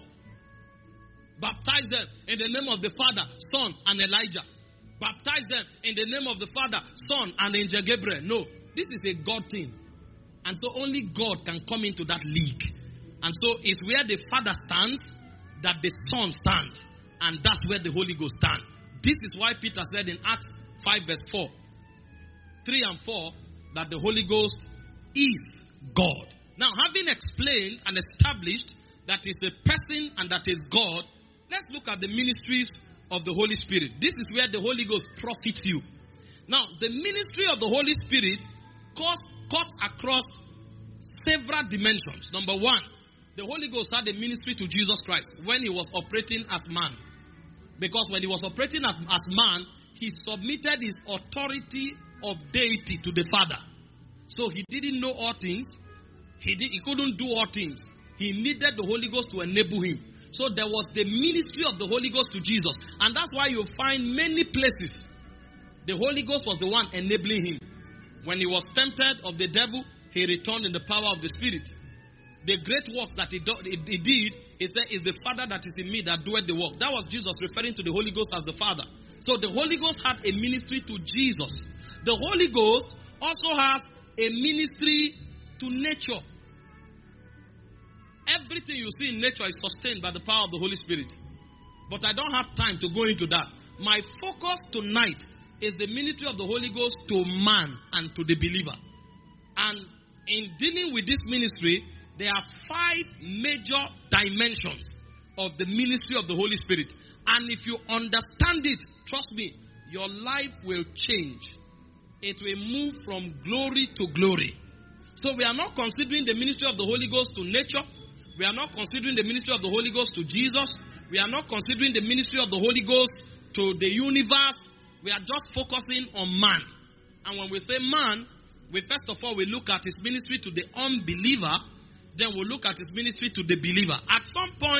Baptize them in the name of the Father, Son, and Elijah. Baptize them in the name of the Father, Son, and Angel Gabriel. No, this is a God thing. And so only God can come into that league. And so it's where the Father stands that the Son stands. And that's where the Holy Ghost stands. This is why Peter said in Acts five verse four, three and four, that the Holy Ghost is God. Now, having explained and established that is a person and that is God, let's look at the ministries of the Holy Spirit. This is where the Holy Ghost profits you. Now, the ministry of the Holy Spirit cuts across several dimensions. Number one, the Holy Ghost had a ministry to Jesus Christ when he was operating as man. Because when he was operating as man, he submitted his authority of deity to the Father. So he didn't know all things. He, did, he couldn't do all things. He needed the Holy Ghost to enable him. So there was the ministry of the Holy Ghost to Jesus. And that's why you find many places the Holy Ghost was the one enabling him. When he was tempted of the devil, he returned in the power of the Spirit. The great works that he, do, he, he did is, that is the Father that is in me that doeth the work. That was Jesus referring to the Holy Ghost as the Father. So the Holy Ghost had a ministry to Jesus. The Holy Ghost also has a ministry to nature. Everything you see in nature is sustained by the power of the Holy Spirit. But I don't have time to go into that. My focus tonight is the ministry of the Holy Ghost to man and to the believer. And in dealing with this ministry, there are five major dimensions of the ministry of the Holy Spirit. And if you understand it, trust me, your life will change. It will move from glory to glory. So we are not considering the ministry of the Holy Ghost to nature. We are not considering the ministry of the Holy Ghost to Jesus. We are not considering the ministry of the Holy Ghost to the universe. We are just focusing on man. And when we say man, we first of all, we look at his ministry to the unbeliever. Then we'll look at his ministry to the believer. At some point,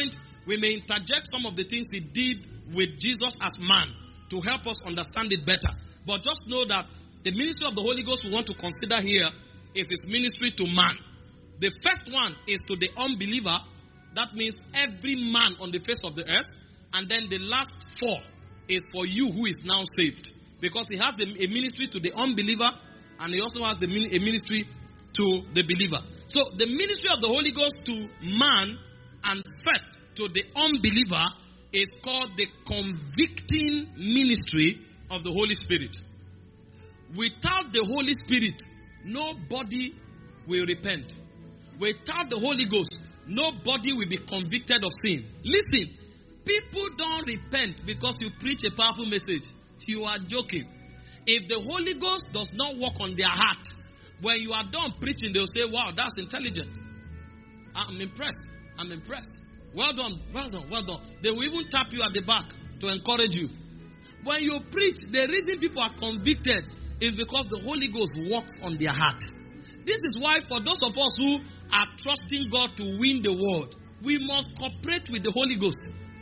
We may interject some of the things he did with Jesus as man to help us understand it better. But just know that the ministry of the Holy Ghost we want to consider here is his ministry to man. The first one is to the unbeliever. That means every man on the face of the earth. And then the last four is for you who is now saved. Because he has a, a ministry to the unbeliever, and he also has a, a ministry to the believer. So the ministry of the Holy Ghost to man and first to the unbeliever is called the convicting ministry of the Holy Spirit. Without the Holy Spirit, nobody will repent. Without the Holy Ghost, nobody will be convicted of sin. Listen, people don't repent because you preach a powerful message. You are joking. If the Holy Ghost does not work on their heart, when you are done preaching, they'll say, wow, that's intelligent. I'm impressed. I'm impressed. Well done, well done, well done. They will even tap you at the back to encourage you. When you preach, the reason people are convicted is because the Holy Ghost works on their heart. This is why for those of us who are trusting God to win the world, we must cooperate with the Holy Ghost.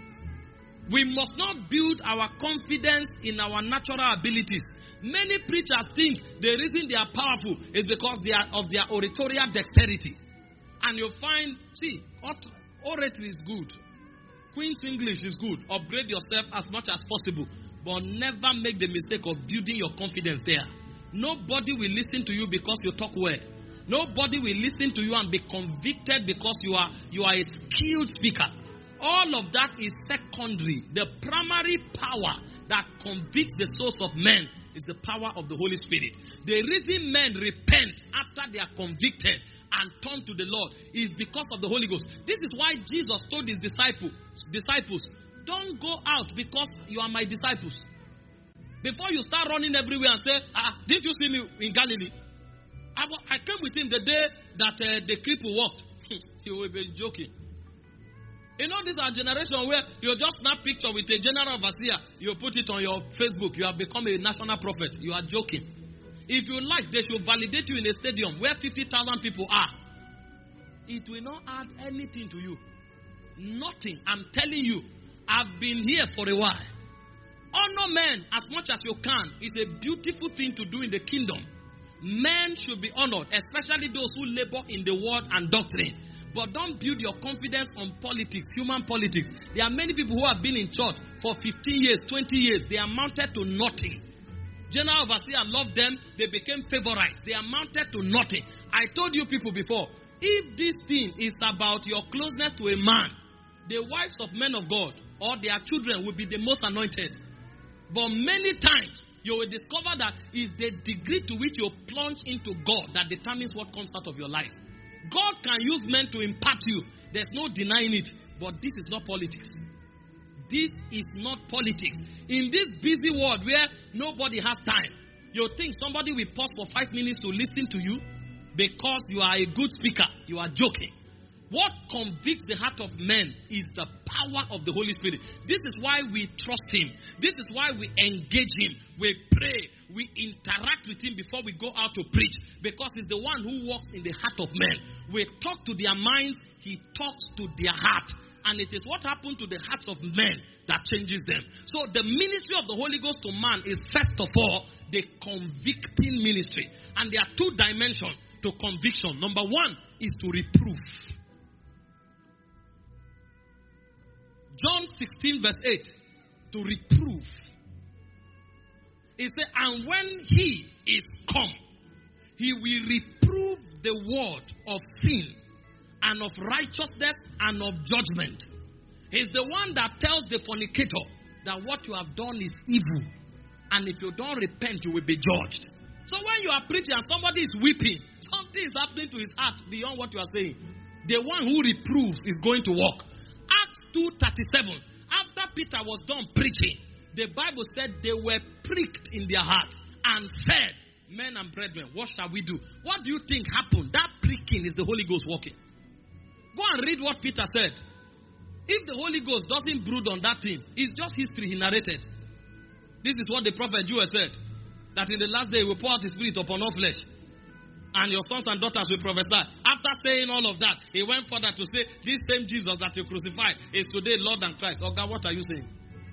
We must not build our confidence in our natural abilities. Many preachers think the reason they are powerful is because they are of their oratorial dexterity. And you'll find, see, oratory is good. Queen's English is good. Upgrade yourself as much as possible. But never make the mistake of building your confidence there. Nobody will listen to you because you talk well. Nobody will listen to you and be convicted because you are, you are a skilled speaker. All of that is secondary. The primary power that convicts the souls of men is the power of the Holy Spirit. The reason men repent after they are convicted and turn to the Lord is because of the Holy Ghost. This is why Jesus told his disciples, disciples, don't go out because you are my disciples. Before you start running everywhere and say, ah, didn't you see me in Galilee? I, I came with him the day that uh, the cripple walked. You will be joking. You know, this is our generation where you just snap picture with a general overseer, you put it on your Facebook, you have become a national prophet. You are joking. If you like, they should validate you in a stadium where fifty thousand people are. It will not add anything to you. Nothing. I'm telling you, I've been here for a while. Honor men as much as you can is a beautiful thing to do in the kingdom. Men should be honored, especially those who labor in the word and doctrine. But don't build your confidence on politics, human politics. There are many people who have been in church for fifteen years, twenty years. They amounted to nothing. General overseer loved them. They became favorites. They amounted to nothing. I told you people before, if this thing is about your closeness to a man, the wives of men of God or their children will be the most anointed. But many times, you will discover that it's the degree to which you plunge into God that determines what comes out of your life. God can use men to impart you. There's no denying it. But this is not politics. This is not politics. In this busy world where nobody has time, you think somebody will pause for five minutes to listen to you because you are a good speaker. You are joking. What convicts the heart of men is the power of the Holy Spirit. This is why we trust him. This is why we engage him. We pray. We interact with him before we go out to preach. Because he's the one who walks in the heart of men. We talk to their minds. He talks to their heart. And it is what happened to the hearts of men that changes them. So the ministry of the Holy Ghost to man is first of all the convicting ministry. And there are two dimensions to conviction. Number one is to reprove. John sixteen verse eight, to reprove. It says, and when he is come, he will reprove the word of sin and of righteousness and of judgment. He's the one that tells the fornicator that what you have done is evil. And if you don't repent, you will be judged. So when you are preaching and somebody is weeping, something is happening to his heart beyond what you are saying. The one who reproves is going to walk. Acts two thirty-seven. After Peter was done preaching, the Bible said they were pricked in their hearts and said, men and brethren, what shall we do? What do you think happened? That pricking is the Holy Ghost walking. Go and read what Peter said. If the Holy Ghost doesn't brood on that thing, it's just history he narrated. This is what the prophet Joel said, that in the last day he will pour out his spirit upon all flesh, and your sons and daughters will prophesy. After saying all of that, he went further to say, this same Jesus that you crucified is today Lord and Christ. Oh God, what are you saying?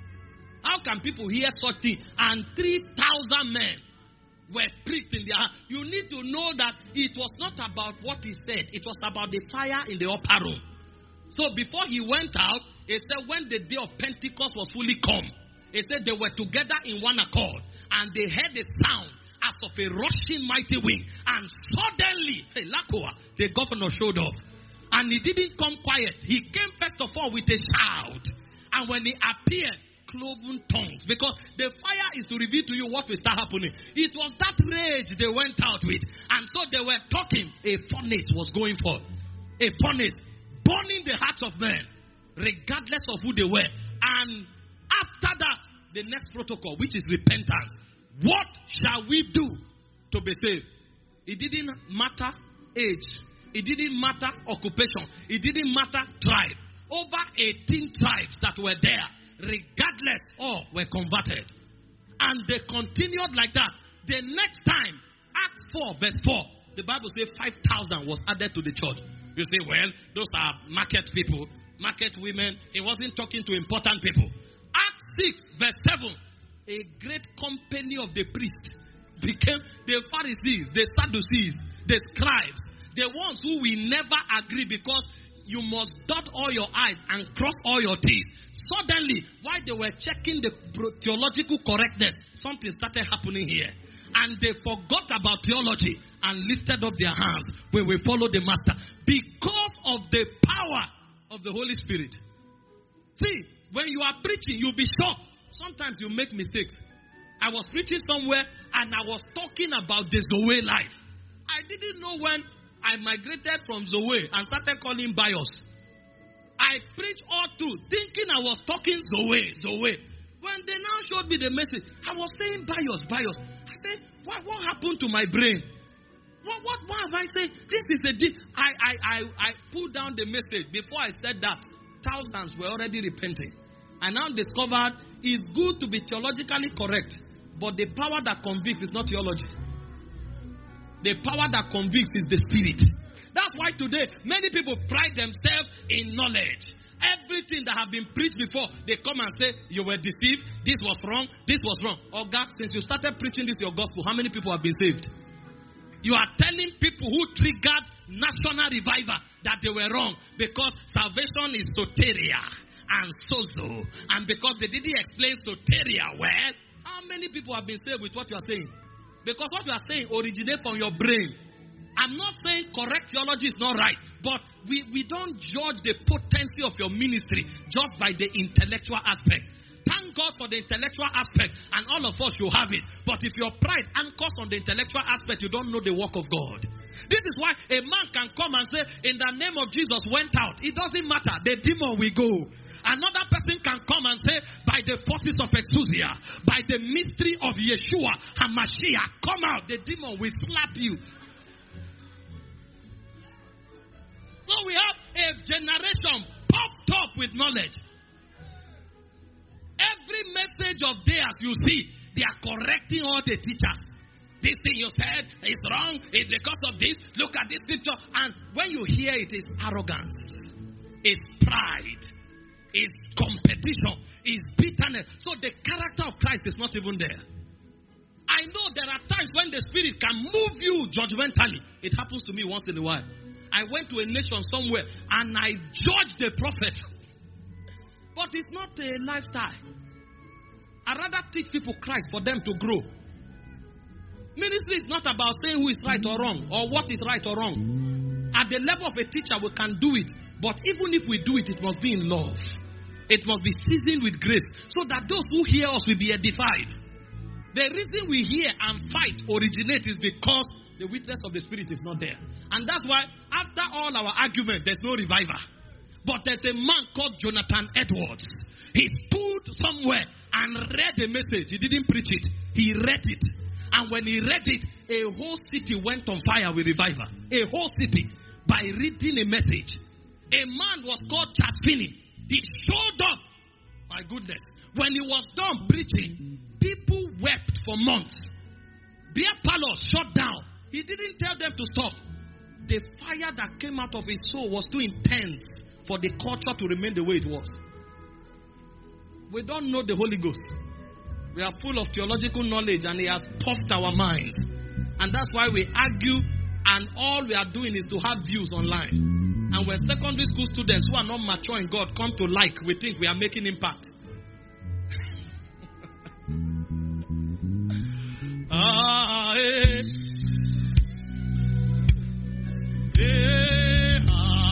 How can people hear such thing? And three thousand men were pricked in their heart. You need to know that it was not about what he said. It was about the fire in the upper room. So before he went out, he said when the day of Pentecost was fully come, he said they were together in one accord. And they heard a sound as of a rushing mighty wind. And suddenly, hey, Lakoa, the governor showed up. And he didn't come quiet. He came first of all with a shout. And when he appeared, cloven tongues. Because the fire is to reveal to you what will start happening. It was that rage they went out with. And so they were talking. A furnace was going forth. A furnace burning the hearts of men, regardless of who they were. And after that, the next protocol, which is repentance. What shall we do to be saved? It didn't matter age. It didn't matter occupation. It didn't matter tribe. Over eighteen tribes that were there, regardless, all were converted. And they continued like that. The next time, Acts four verse four, the Bible says five thousand was added to the church. You say, well, those are market people, market women. He wasn't talking to important people. Acts six verse seven, a great company of the priests became the Pharisees, the Sadducees, the scribes, the ones who will never agree because you must dot all your I's and cross all your T's. Suddenly, while they were checking the theological correctness, something started happening here. And they forgot about theology and lifted up their hands when we follow the Master. Because of the power of the Holy Spirit. See, when you are preaching, you'll be shocked. Sometimes you make mistakes. I was preaching somewhere and I was talking about the Zoe life. I didn't know when I migrated from Zoe and started calling Bios. I preached all through thinking I was talking Zoe, Zoe. When they now showed me the message, I was saying Bios, Bios. I said, what, what happened to my brain? What, what, what have I said? This is a deep. I, I, I, I pulled down the message. Before I said that, thousands were already repenting. I now discovered it's good to be theologically correct, but the power that convicts is not theology. The power that convicts is the Spirit. That's why today many people pride themselves in knowledge. Everything that have been preached before, they come and say, you were deceived, this was wrong, this was wrong. Oh God, since you started preaching this your gospel, how many people have been saved? You are telling people who triggered national revival that they were wrong because salvation is soteria and sozo. And because they didn't explain soteria well, how many people have been saved with what you are saying? Because what you are saying originates from your brain. I'm not saying correct theology is not right, but we, we don't judge the potency of your ministry just by the intellectual aspect. Thank God for the intellectual aspect, and all of us should have it. But if your pride anchors on the intellectual aspect, you don't know the work of God. This is why a man can come and say, in the name of Jesus went out. It doesn't matter. The demon will go. Another person can come and say, by the forces of exousia, by the mystery of Yeshua HaMashiach, come out. The demon will slap you. So we have a generation puffed up with knowledge. Every message of theirs you see, they are correcting all the teachers. This thing you said is wrong. It's because of this. Look at this scripture. And when you hear it, it's arrogance. It's pride. It's competition. It's bitterness. So the character of Christ is not even there. I know there are times when the Spirit can move you judgmentally. It happens to me once in a while. I went to a nation somewhere and I judged the prophet. But it's not a lifestyle. I rather teach people Christ for them to grow. Ministry is not about saying who is right or wrong or what is right or wrong. At the level of a teacher, we can do it. But even if we do it, it must be in love. It must be seasoned with grace so that those who hear us will be edified. The reason we hear and fight originate is because the witness of the Spirit is not there. And that's why after all our argument, there's no revival. But there's a man called Jonathan Edwards. He stood somewhere and read the message. He didn't preach it. He read it. And when he read it, a whole city went on fire with revival. A whole city. By reading a message. A man was called Charles Finney. He showed up. My goodness. When he was done preaching, people wept for months. Beer parlors shut down. He didn't tell them to stop. the fire that came out of his soul was too intense for the culture to remain the way it was. We don't know the Holy Ghost. We are full of theological knowledge and he has puffed our minds. And that's why we argue and all we are doing is to have views online. And when secondary school students who are not mature in God come to like, we think we are making impact. ah, eh. Eh, ah.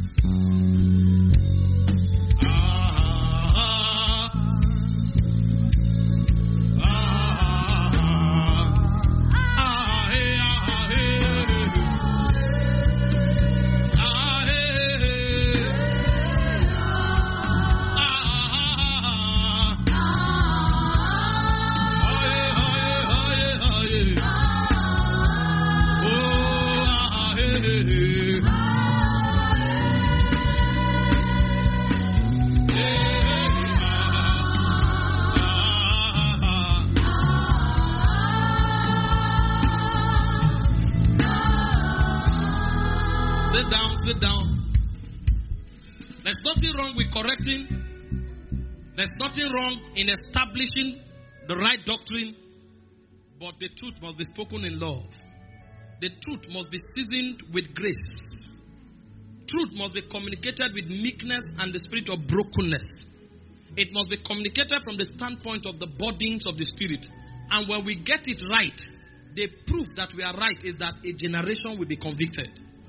Sit down. There's nothing wrong with correcting. There's nothing wrong in establishing the right doctrine. But the truth must be spoken in love. The truth must be seasoned with grace. Truth must be communicated with meekness and the spirit of brokenness. It must be communicated from the standpoint of the burdens of the spirit. And when we get it right, the proof that we are right is that a generation will be convicted.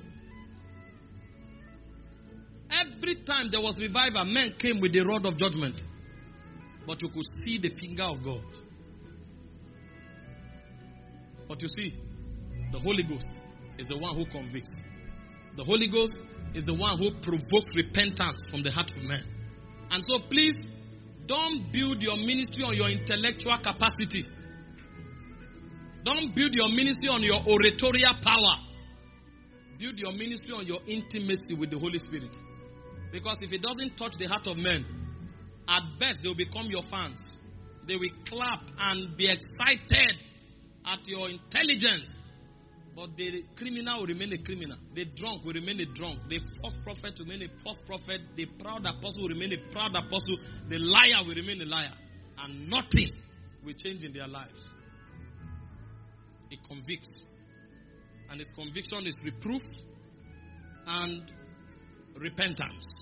Every time there was revival, men came with the rod of judgment. But you could see the finger of God. But you see, the Holy Ghost is the one who convicts. The Holy Ghost is the one who provokes repentance from the heart of men. And so please, don't build your ministry on your intellectual capacity. Don't build your ministry on your oratorial power. Build your ministry on your intimacy with the Holy Spirit. Because if it doesn't touch the heart of men, at best they will become your fans. They will clap and be excited at your intelligence. But the criminal will remain a criminal. The drunk will remain a drunk. The false prophet will remain a false prophet. The proud apostle will remain a proud apostle. The liar will remain a liar. And nothing will change in their lives. It convicts. And its conviction is reproof and repentance.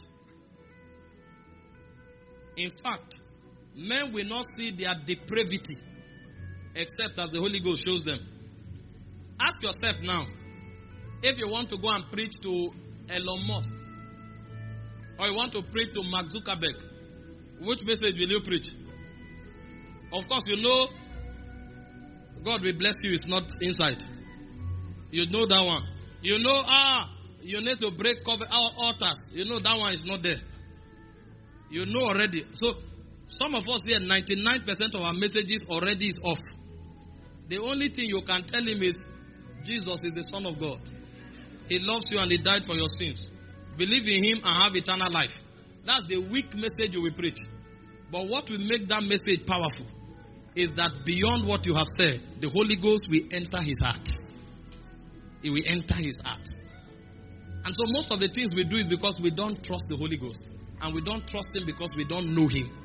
In fact, men will not see their depravity except as the Holy Ghost shows them. Ask yourself now, if you want to go and preach to Elon Musk, or you want to preach to Mark Zuckerberg, which message will you preach? Of course, you know God will bless you is not inside. You know that one. You know, ah, you need to break cover altars. You know that one is not there. You know already. So, some of us here, ninety-nine percent of our messages already is off. The only thing you can tell him is, Jesus is the Son of God. He loves you and he died for your sins. Believe in him and have eternal life. That's the weak message you will preach. But what will make that message powerful is that beyond what you have said, the Holy Ghost will enter his heart. It will enter his heart. And so most of the things we do is because we don't trust the Holy Ghost. And we don't trust him because we don't know him.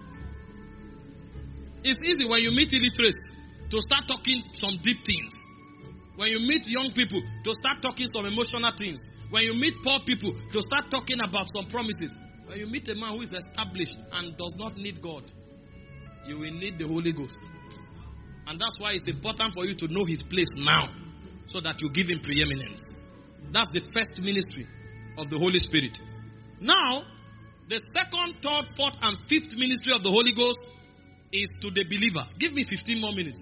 It's easy when you meet illiterates to start talking some deep things. When you meet young people to start talking some emotional things. When you meet poor people to start talking about some promises. When you meet a man who is established and does not need God, you will need the Holy Ghost. And that's why it's important for you to know his place now, so that you give him preeminence. That's the first ministry of the Holy Spirit. Now, the second, third, fourth, and fifth ministry of the Holy Ghost is to the believer. Give me fifteen more minutes,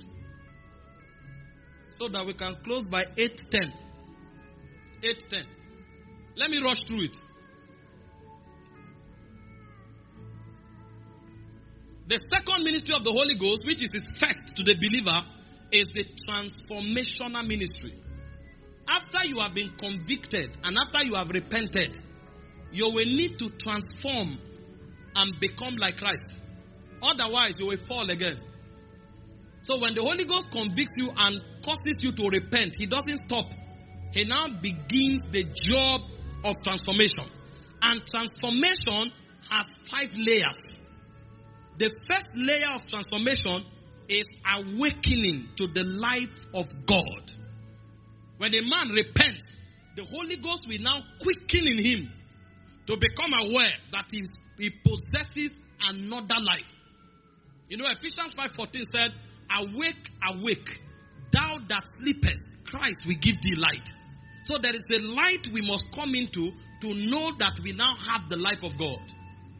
so that we can close by eight ten. eight ten. Let me rush through it. The second ministry of the Holy Ghost, which is its first to the believer, is the transformational ministry. After you have been convicted and after you have repented, you will need to transform and become like Christ. Otherwise, you will fall again. So when the Holy Ghost convicts you and causes you to repent, he doesn't stop. he now begins the job of transformation. And transformation has five layers. The first layer of transformation is awakening to the life of God. When a man repents, the Holy Ghost will now quicken in him to become aware that he, he possesses another life. You know, Ephesians five fourteen said, awake, awake, thou that sleepest, Christ will give thee light. So there is a light we must come into to know that we now have the life of God.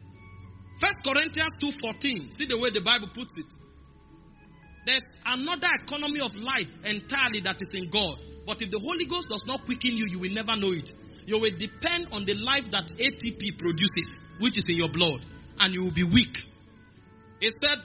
First Corinthians two fourteen, see the way the Bible puts it. There's another economy of life entirely that is in God. But if the Holy Ghost does not quicken you, you will never know it. You will depend on the life that A T P produces, which is in your blood, and you will be weak. It said,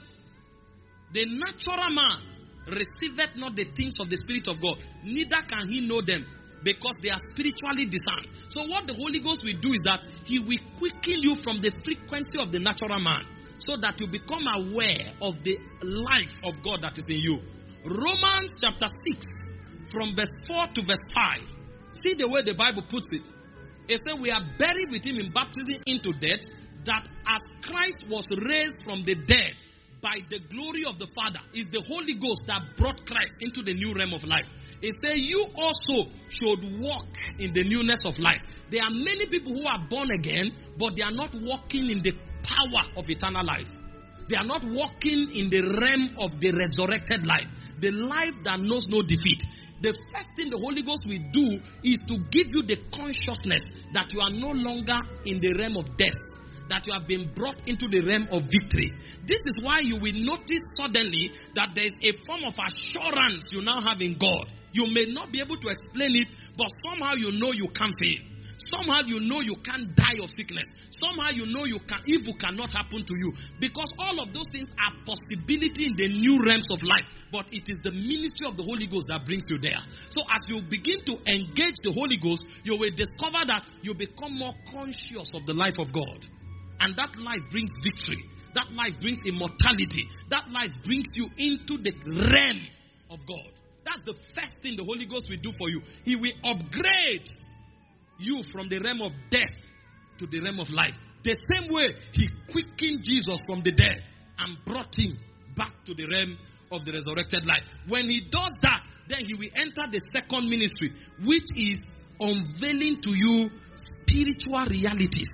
the natural man receiveth not the things of the Spirit of God, neither can he know them, because they are spiritually discerned. So what the Holy Ghost will do is that he will quicken you from the frequency of the natural man, so that you become aware of the life of God that is in you. Romans chapter six, from verse four to verse five. See the way the Bible puts it. It says, we are buried with him in baptism into death, that as Christ was raised from the dead by the glory of the Father, is the Holy Ghost that brought Christ into the new realm of life. It says, you also should walk in the newness of life. There are many people who are born again, but they are not walking in the power of eternal life. They are not walking in the realm of the resurrected life, the life that knows no defeat. The first thing the Holy Ghost will do is to give you the consciousness that you are no longer in the realm of death, that you have been brought into the realm of victory. This is why you will notice suddenly that there is a form of assurance you now have in God. You may not be able to explain it, but somehow you know you can't fail. Somehow you know you can't die of sickness. Somehow you know you can, evil cannot happen to you. Because all of those things are possibility in the new realms of life. But it is the ministry of the Holy Ghost that brings you there. So as you begin to engage the Holy Ghost, you will discover that you become more conscious of the life of God. And that life brings victory. That life brings immortality. That life brings you into the realm of God. That's the first thing the Holy Ghost will do for you. He will upgrade you from the realm of death to the realm of life. The same way he quickened Jesus from the dead and brought him back to the realm of the resurrected life. When he does that, then he will enter the second ministry, which is unveiling to you spiritual realities.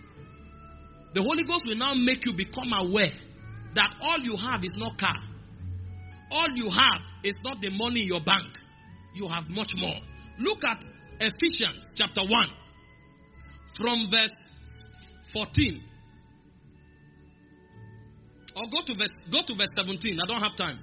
The Holy Ghost will now make you become aware that all you have is not car. All you have is not the money in your bank. You have much more. Look at Ephesians chapter one, from verse fourteen. Or go to verse go to verse seventeen. I don't have time.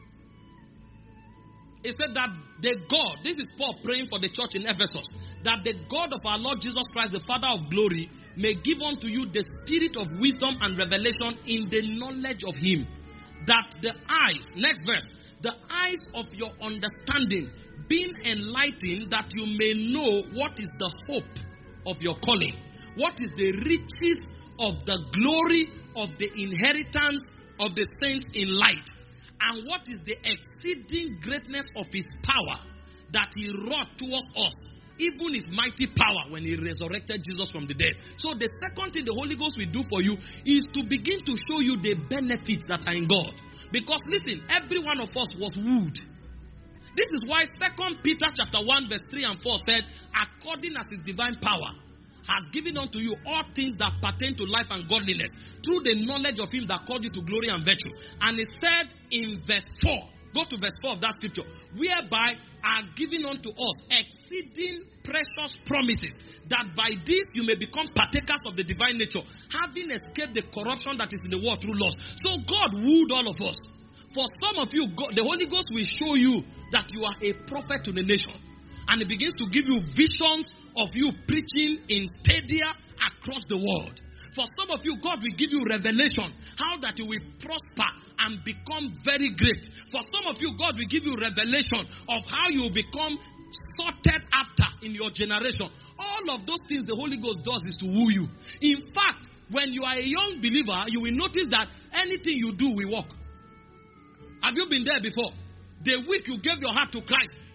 It said that the God, this is Paul praying for the church in Ephesus, that the God of our Lord Jesus Christ, the Father of glory, may give unto you the spirit of wisdom and revelation in the knowledge of him. That the eyes, next verse, the eyes of your understanding being enlightened, that you may know what is the hope of your calling, what is the riches of the glory of the inheritance of the saints in light, and what is the exceeding greatness of his power that he wrought towards us, even his mighty power when he resurrected Jesus from the dead. So the second thing the Holy Ghost will do for you is to begin to show you the benefits that are in God. Because listen, every one of us was wooed. This is why Second Peter chapter one verse three and four said, according as his divine power has given unto you all things that pertain to life and godliness, through the knowledge of him that called you to glory and virtue. And it said in verse four, go to verse four of that scripture, whereby are given unto us exceeding precious promises, that by this you may become partakers of the divine nature, having escaped the corruption that is in the world through lust. So God wooed all of us. For some of you, God, the Holy Ghost will show you that you are a prophet to the nation. And it begins to give you visions of you preaching in stadia across the world. For some of you, God will give you revelation, how that you will prosper and become very great. For some of you, God will give you revelation of how you will become sorted after in your generation. All of those things the Holy Ghost does is to woo you. In fact, when you are a young believer, you will notice that anything you do will work. Have you been there before? The week you gave your heart to Christ,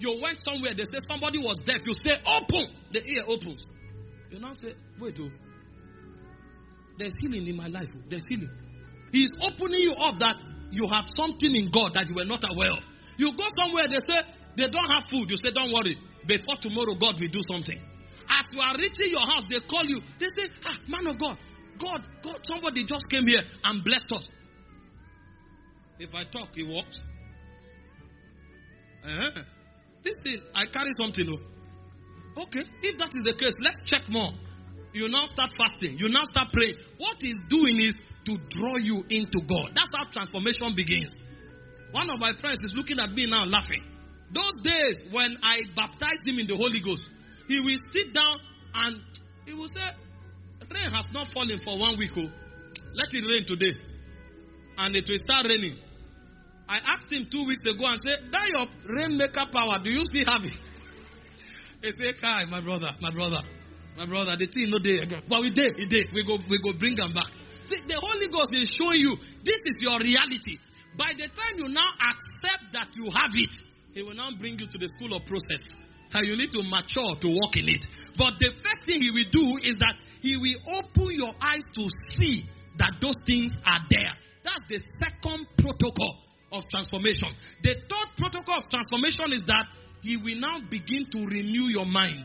You went somewhere, they say somebody was deaf. You say, open. The ear opens. You now say, wait, oh, there's healing in my life. There's healing. He's opening you up that you have something in God that you were not aware of. You go somewhere, they say, they don't have food. You say, don't worry. Before tomorrow, God will do something. As you are reaching your house, they call you. They say, ah, man of God, God, God, somebody just came here and blessed us. If I talk, he walks. Uh-huh. This is, I carry something. Oh. Okay, if that is the case, let's check more. You now start fasting. You now start praying. What he's doing is to draw you into God. That's how transformation begins. One of my friends is looking at me now laughing. Those days when I baptized him in the Holy Ghost, he will sit down and he will say, rain has not fallen for one week. Oh. Let it rain today. And it will start raining. I asked him two weeks ago and said, that your rainmaker power, do you still have it? He said, Kai, my brother, my brother, my brother, the thing no day again. But we did, we did. We go, we go bring them back. See, the Holy Ghost is showing you, this is your reality. By the time you now accept that you have it, he will now bring you to the school of process. And you need to mature to walk in it. But the first thing he will do is that he will open your eyes to see that those things are there. That's the second protocol of transformation. The third protocol of transformation is that he will now begin to renew your mind.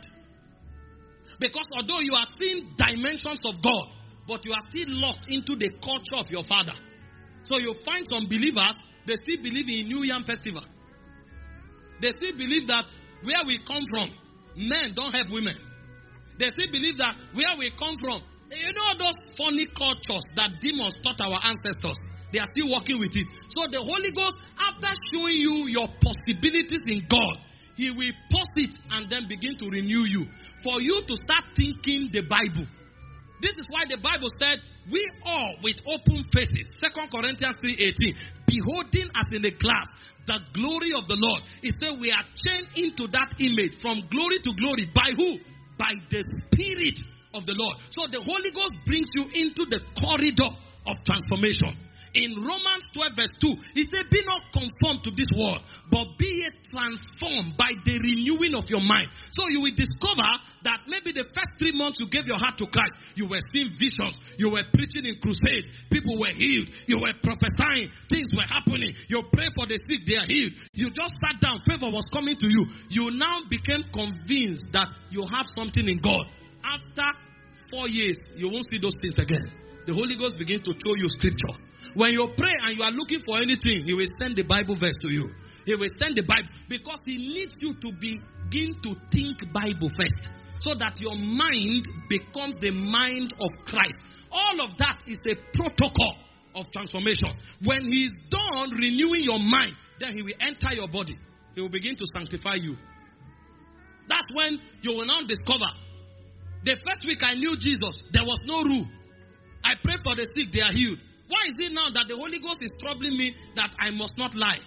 Because although you are seeing dimensions of God, but you are still locked into the culture of your father. So you find some believers, they still believe in New Yam Festival. They still believe that where we come from, men don't help women. They still believe that where we come from, you know those funny cultures that demons taught our ancestors. They are still working with it. So the Holy Ghost, after showing you your possibilities in God, he will pause it and then begin to renew you. For you to start thinking the Bible. This is why the Bible said, we all with open faces, Second Corinthians three eighteen, beholding as in a glass the glory of the Lord. It said we are changed into that image from glory to glory. By who? By the Spirit of the Lord. So the Holy Ghost brings you into the corridor of transformation. In Romans twelve verse two, he said, be not conformed to this world, but be ye transformed by the renewing of your mind. So you will discover that maybe the first three months you gave your heart to Christ, you were seeing visions, you were preaching in crusades, people were healed, you were prophesying, things were happening, you pray for the sick, they are healed. You just sat down, favor was coming to you. You now became convinced that you have something in God. After four years, you won't see those things again. The Holy Ghost begins to show you scripture. When you pray and you are looking for anything, he will send the Bible verse to you. He will send the Bible because he needs you to begin to think Bible first, so that your mind becomes the mind of Christ. All of that is a protocol of transformation. When he is done renewing your mind, then he will enter your body. He will begin to sanctify you. That's when you will now discover. The first week I knew Jesus, there was no rule. I prayed for the sick, they are healed. Why is it now that the Holy Ghost is troubling me that I must not lie?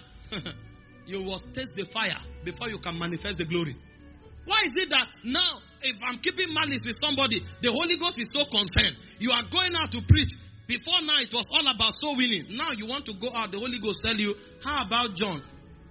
You must taste the fire before you can manifest the glory. Why is it that now, if I'm keeping malice with somebody, the Holy Ghost is so concerned? You are going out to preach. Before now, it was all about soul winning. Now you want to go out, the Holy Ghost tell you, how about John?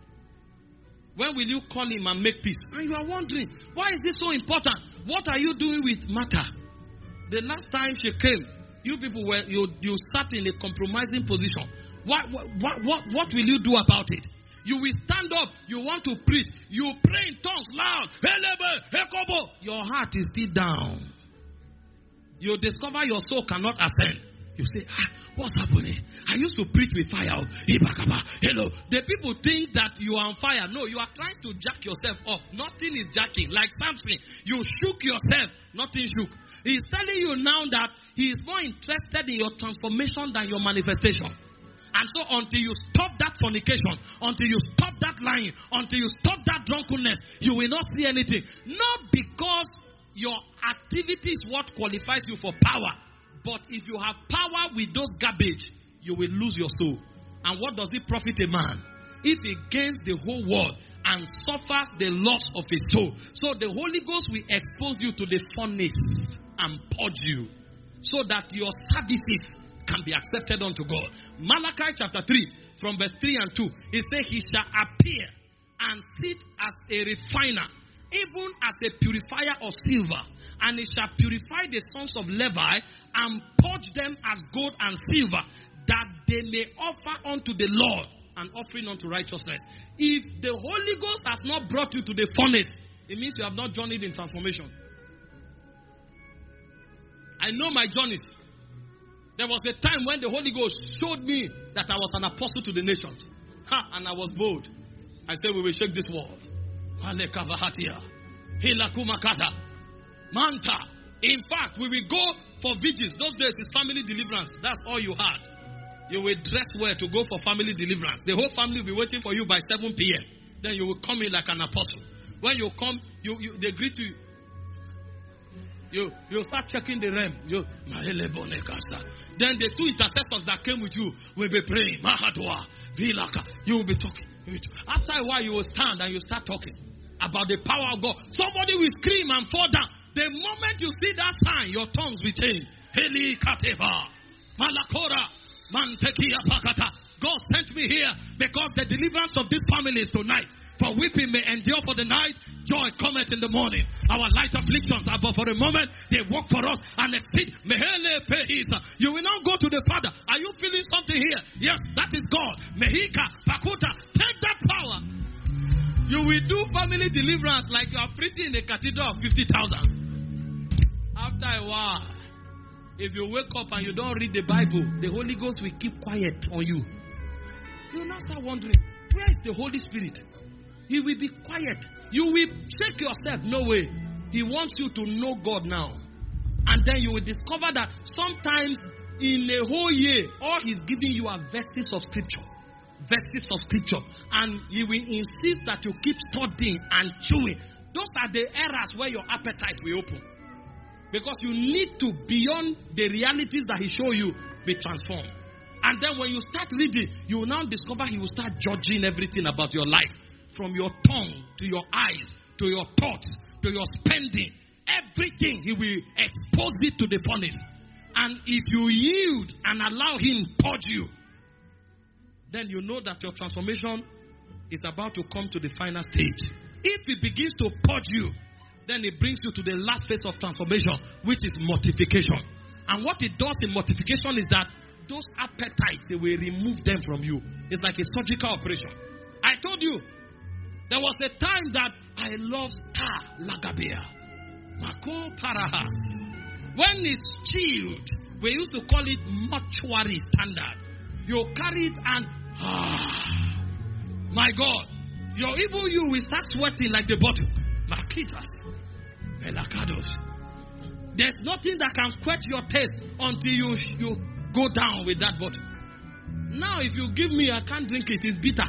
When will you call him and make peace? And you are wondering, why is this so important? What are you doing with Martha? The last time she came, you people were you you sat in a compromising position. What what what what, what will you do about it? You will stand up. You want to preach. You pray in tongues loud. Your heart is still down. You discover your soul cannot ascend. You say, ah, what's happening? I used to preach with fire. Hello. The people think that you are on fire. No, you are trying to jack yourself up. Nothing is jacking. Like Samson, you shook yourself. Nothing shook. He's telling you now that he is more interested in your transformation than your manifestation. And so until you stop that fornication, until you stop that lying, until you stop that drunkenness, you will not see anything. Not because your activity is what qualifies you for power. But if you have power with those garbage, you will lose your soul. And what does it profit a man if he gains the whole world and suffers the loss of his soul? So the Holy Ghost will expose you to the furnace and purge you, so that your services can be accepted unto God. Malachi chapter three, from verse three and two, it says, he shall appear and sit as a refiner, even as a purifier of silver. And he shall purify the sons of Levi and purge them as gold and silver, that they may offer unto the Lord an offering unto righteousness. If the Holy Ghost has not brought you to the furnace, it means you have not journeyed in transformation. I know my journeys. There was a time when the Holy Ghost showed me that I was an apostle to the nations. Ha, and I was bold. I said, we will shake this world. Manta. In fact, we will go for vigils. Those days is family deliverance. That's all you had. You will dress well to go for family deliverance. The whole family will be waiting for you by seven p.m. Then you will come in like an apostle. When you come, you, you they greet you. You you start checking the realm. You then the two intercessors that came with you will be praying. Mahadwa, Vilaka. You will be talking. After a while, you will stand and you start talking about the power of God. Somebody will scream and fall down. The moment you see that sign, your tongues will change. Heli Kateva, Malakora, Mantekia Pakata. God sent me here because the deliverance of this family is tonight. For weeping may endure for the night, joy cometh in the morning. Our light afflictions are but for a moment, they work for us and exceed. You will now go to the Father. Are you feeling something here? Yes, that is God. Mehika, Pakuta, take that power. You will do family deliverance like you are preaching in a cathedral of fifty thousand. After a while, if you wake up and you don't read the Bible, the Holy Ghost will keep quiet on you. You will now start wondering, where is the Holy Spirit? He will be quiet. You will shake yourself. No way. He wants you to know God now. And then you will discover that sometimes in a whole year, all he's giving you are verses of scripture. Verses of scripture. And he will insist that you keep studying and chewing. Those are the areas where your appetite will open. Because you need to, beyond the realities that he show you, be transformed. And then when you start reading, you will now discover he will start judging everything about your life. From your tongue to your eyes, to your thoughts, to your spending. Everything, he will expose it to the furnace. And if you yield and allow him purge you, then you know that your transformation is about to come to the final stage. If he begins to purge you, then it brings you to the last phase of transformation, which is mortification. And what it does in mortification is that those appetites, they will remove them from you. It's like a surgical operation. I told you, there was a time that I loved Star Lagabea. Mako Parahas. When it's chilled, we used to call it mortuary standard. You carry it and, ah, my God, your evil you will start sweating like the bottle. Makitas. Velakados. There's nothing that can quench your taste until you, you go down with that bottle. Now, if you give me, I can't drink it. It's bitter.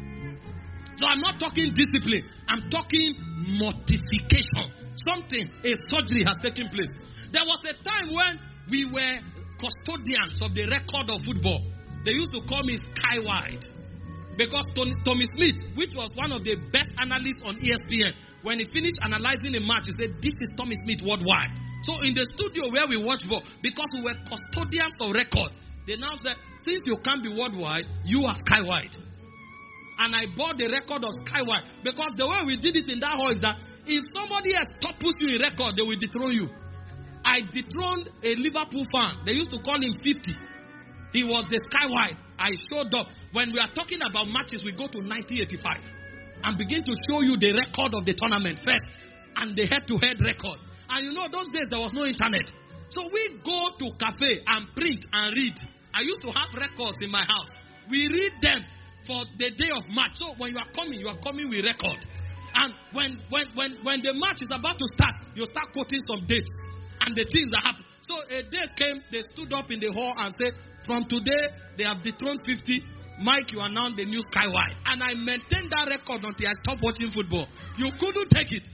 So I'm not talking discipline. I'm talking mortification. Something, a surgery has taken place. There was a time when we were custodians of the record of football. They used to call me Skywide. Because Tony, Tommy Smith, which was one of the best analysts on E S P N, when he finished analyzing a match, he said, this is Tommy Smith worldwide. So in the studio where we watch ball, because we were custodians of record, they now said, since you can't be worldwide, you are Skywide. And I bought the record of Skywide. Because the way we did it in that hall is that if somebody else topples you in record, they will dethrone you. I dethroned a Liverpool fan. They used to call him fifty. He was the Skywide. I showed up. When we are talking about matches, we go to nineteen eighty-five. And begin to show you the record of the tournament first. And the head-to-head record. And you know, those days there was no internet. So we go to cafe and print and read. I used to have records in my house. We read them for the day of match. So when you are coming, you are coming with record. And when when when when the match is about to start, you start quoting some dates and the things that happen. So a day came, they stood up in the hall and said, from today, they have dethroned fifty. Mike, you are now the new Skywide. And I maintained that record until I stopped watching football. You couldn't take it.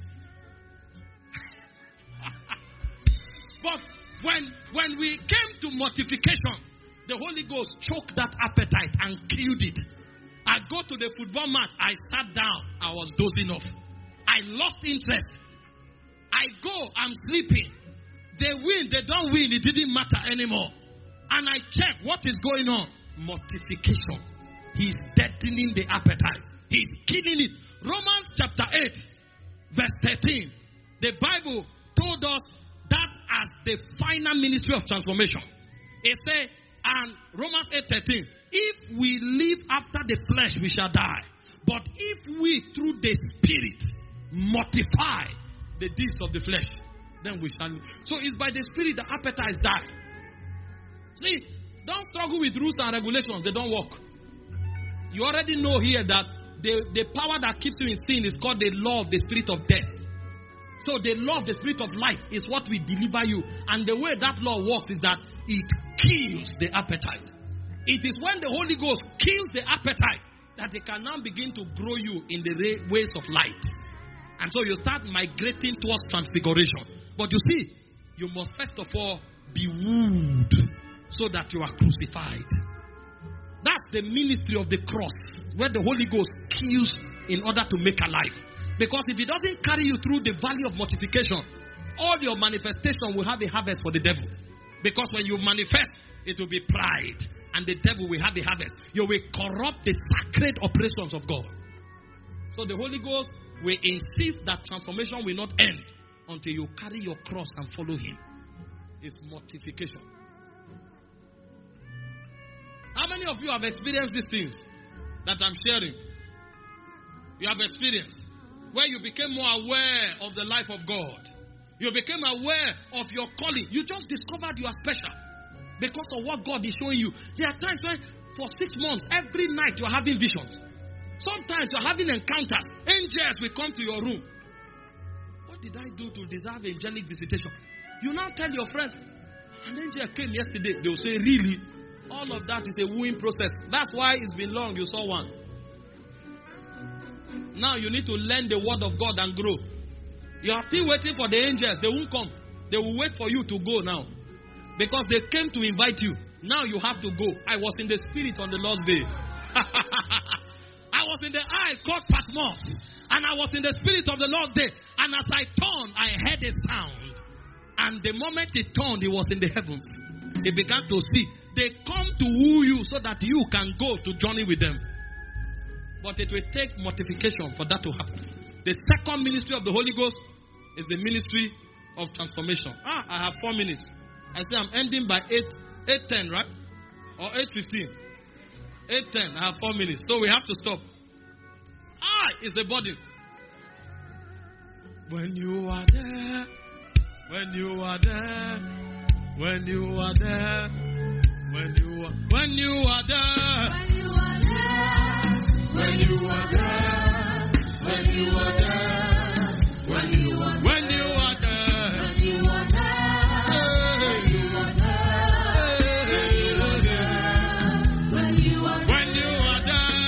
But when when we came to mortification, the Holy Ghost choked that appetite and killed it. I go to the football match. I sat down. I was dozing off. I lost interest. I go. I'm sleeping. They win. They don't win. It didn't matter anymore. And I check what is going on. Mortification. He's deadening the appetite. He's killing it. Romans chapter eight, verse thirteen. The Bible told us that as the final ministry of transformation. It said, and Romans eight thirteen, if we live after the flesh, we shall die. But if we, through the Spirit, mortify the deeds of the flesh, then we shall live. So it's by the Spirit the appetites die. See, don't struggle with rules and regulations. They don't work. You already know here that the, the power that keeps you in sin is called the law of the spirit of death. So the law of the spirit of life is what will deliver you. And the way that law works is that it kills the appetite. It is when the Holy Ghost kills the appetite that it can now begin to grow you in the ways of light. And so you start migrating towards transfiguration. But you see, you must first of all be wooed so that you are crucified. That's the ministry of the cross, where the Holy Ghost kills in order to make alive. Because if it doesn't carry you through the valley of mortification, all your manifestation will have a harvest for the devil. Because when you manifest, it will be pride, and the devil will have a harvest. You will corrupt the sacred operations of God. So the Holy Ghost will insist that transformation will not end until you carry your cross and follow him. It's mortification. How many of you have experienced these things that I'm sharing? You have experienced where you became more aware of the life of God. You became aware of your calling. You just discovered you are special because of what God is showing you. There are times when for six months, every night you are having visions. Sometimes you are having encounters. Angels will come to your room. What did I do to deserve angelic visitation? You now tell your friends, an angel came yesterday. They will say, really? All of that is a wooing process. That's why it's been long you saw one. Now you need to learn the word of God and grow. You are still waiting for the angels. They won't come. They will wait for you to go now. Because they came to invite you. Now you have to go. I was in the spirit on the Lord's day. I was in the eye called Patmos. And I was in the spirit of the Lord's day. And as I turned, I heard a sound. And the moment it turned, it was in the heavens. They began to see. They come to woo you so that you can go to journey with them. But it will take mortification for that to happen. The second ministry of the Holy Ghost is the ministry of transformation. Ah, I have four minutes. I say I'm ending by eight, eight ten, right? Or eight fifteen. eight ten. I have four minutes. So we have to stop. Ah, it's a body. When you are there, when you are there, when you are there, when you are, when you are there, when you are there, when you are there, when you are there, when you are there, when you are there, when you are there, when you are there, when you are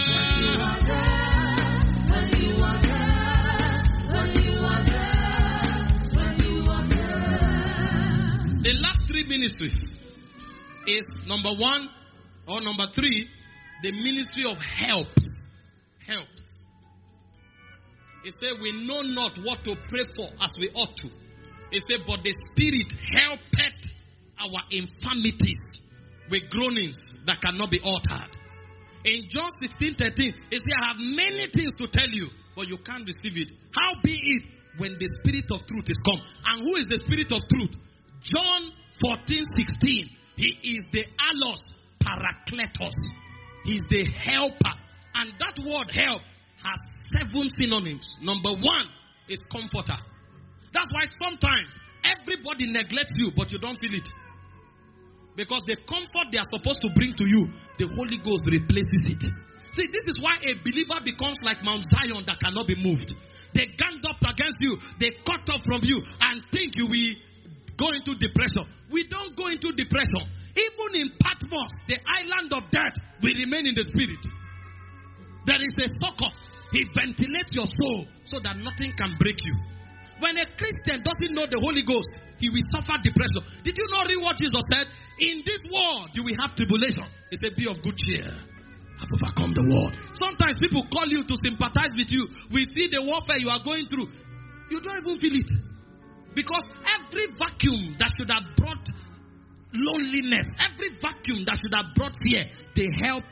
there, when you are there, when you are there, when you are there. The last three ministries is number one or number three, the ministry of helps. Helps. It said, we know not what to pray for as we ought to. It said, but the Spirit helpeth our infirmities with groanings that cannot be altered. In John sixteen thirteen, it said, I have many things to tell you, but you can't receive it. How be it when the Spirit of truth is come? And who is the Spirit of truth? John fourteen sixteen. He is the allos parakletos. He's the helper. And that word help has seven synonyms. Number one is comforter. That's why sometimes everybody neglects you, but you don't feel it. Because the comfort they are supposed to bring to you, the Holy Ghost replaces it. See, this is why a believer becomes like Mount Zion that cannot be moved. They ganged up against you, they cut off from you, and think you will go into depression. We don't go into depression. Even in Patmos, the island of death, we remain in the spirit. There is a succor. He ventilates your soul so that nothing can break you. When a Christian doesn't know the Holy Ghost, he will suffer depression. Did you not read what Jesus said? In this world, you will have tribulation. He said, be of good cheer. I've overcome the world. Sometimes people call you to sympathize with you. We see the warfare you are going through. You don't even feel it. Because every vacuum that should have brought loneliness, every vacuum that should have brought fear, the helper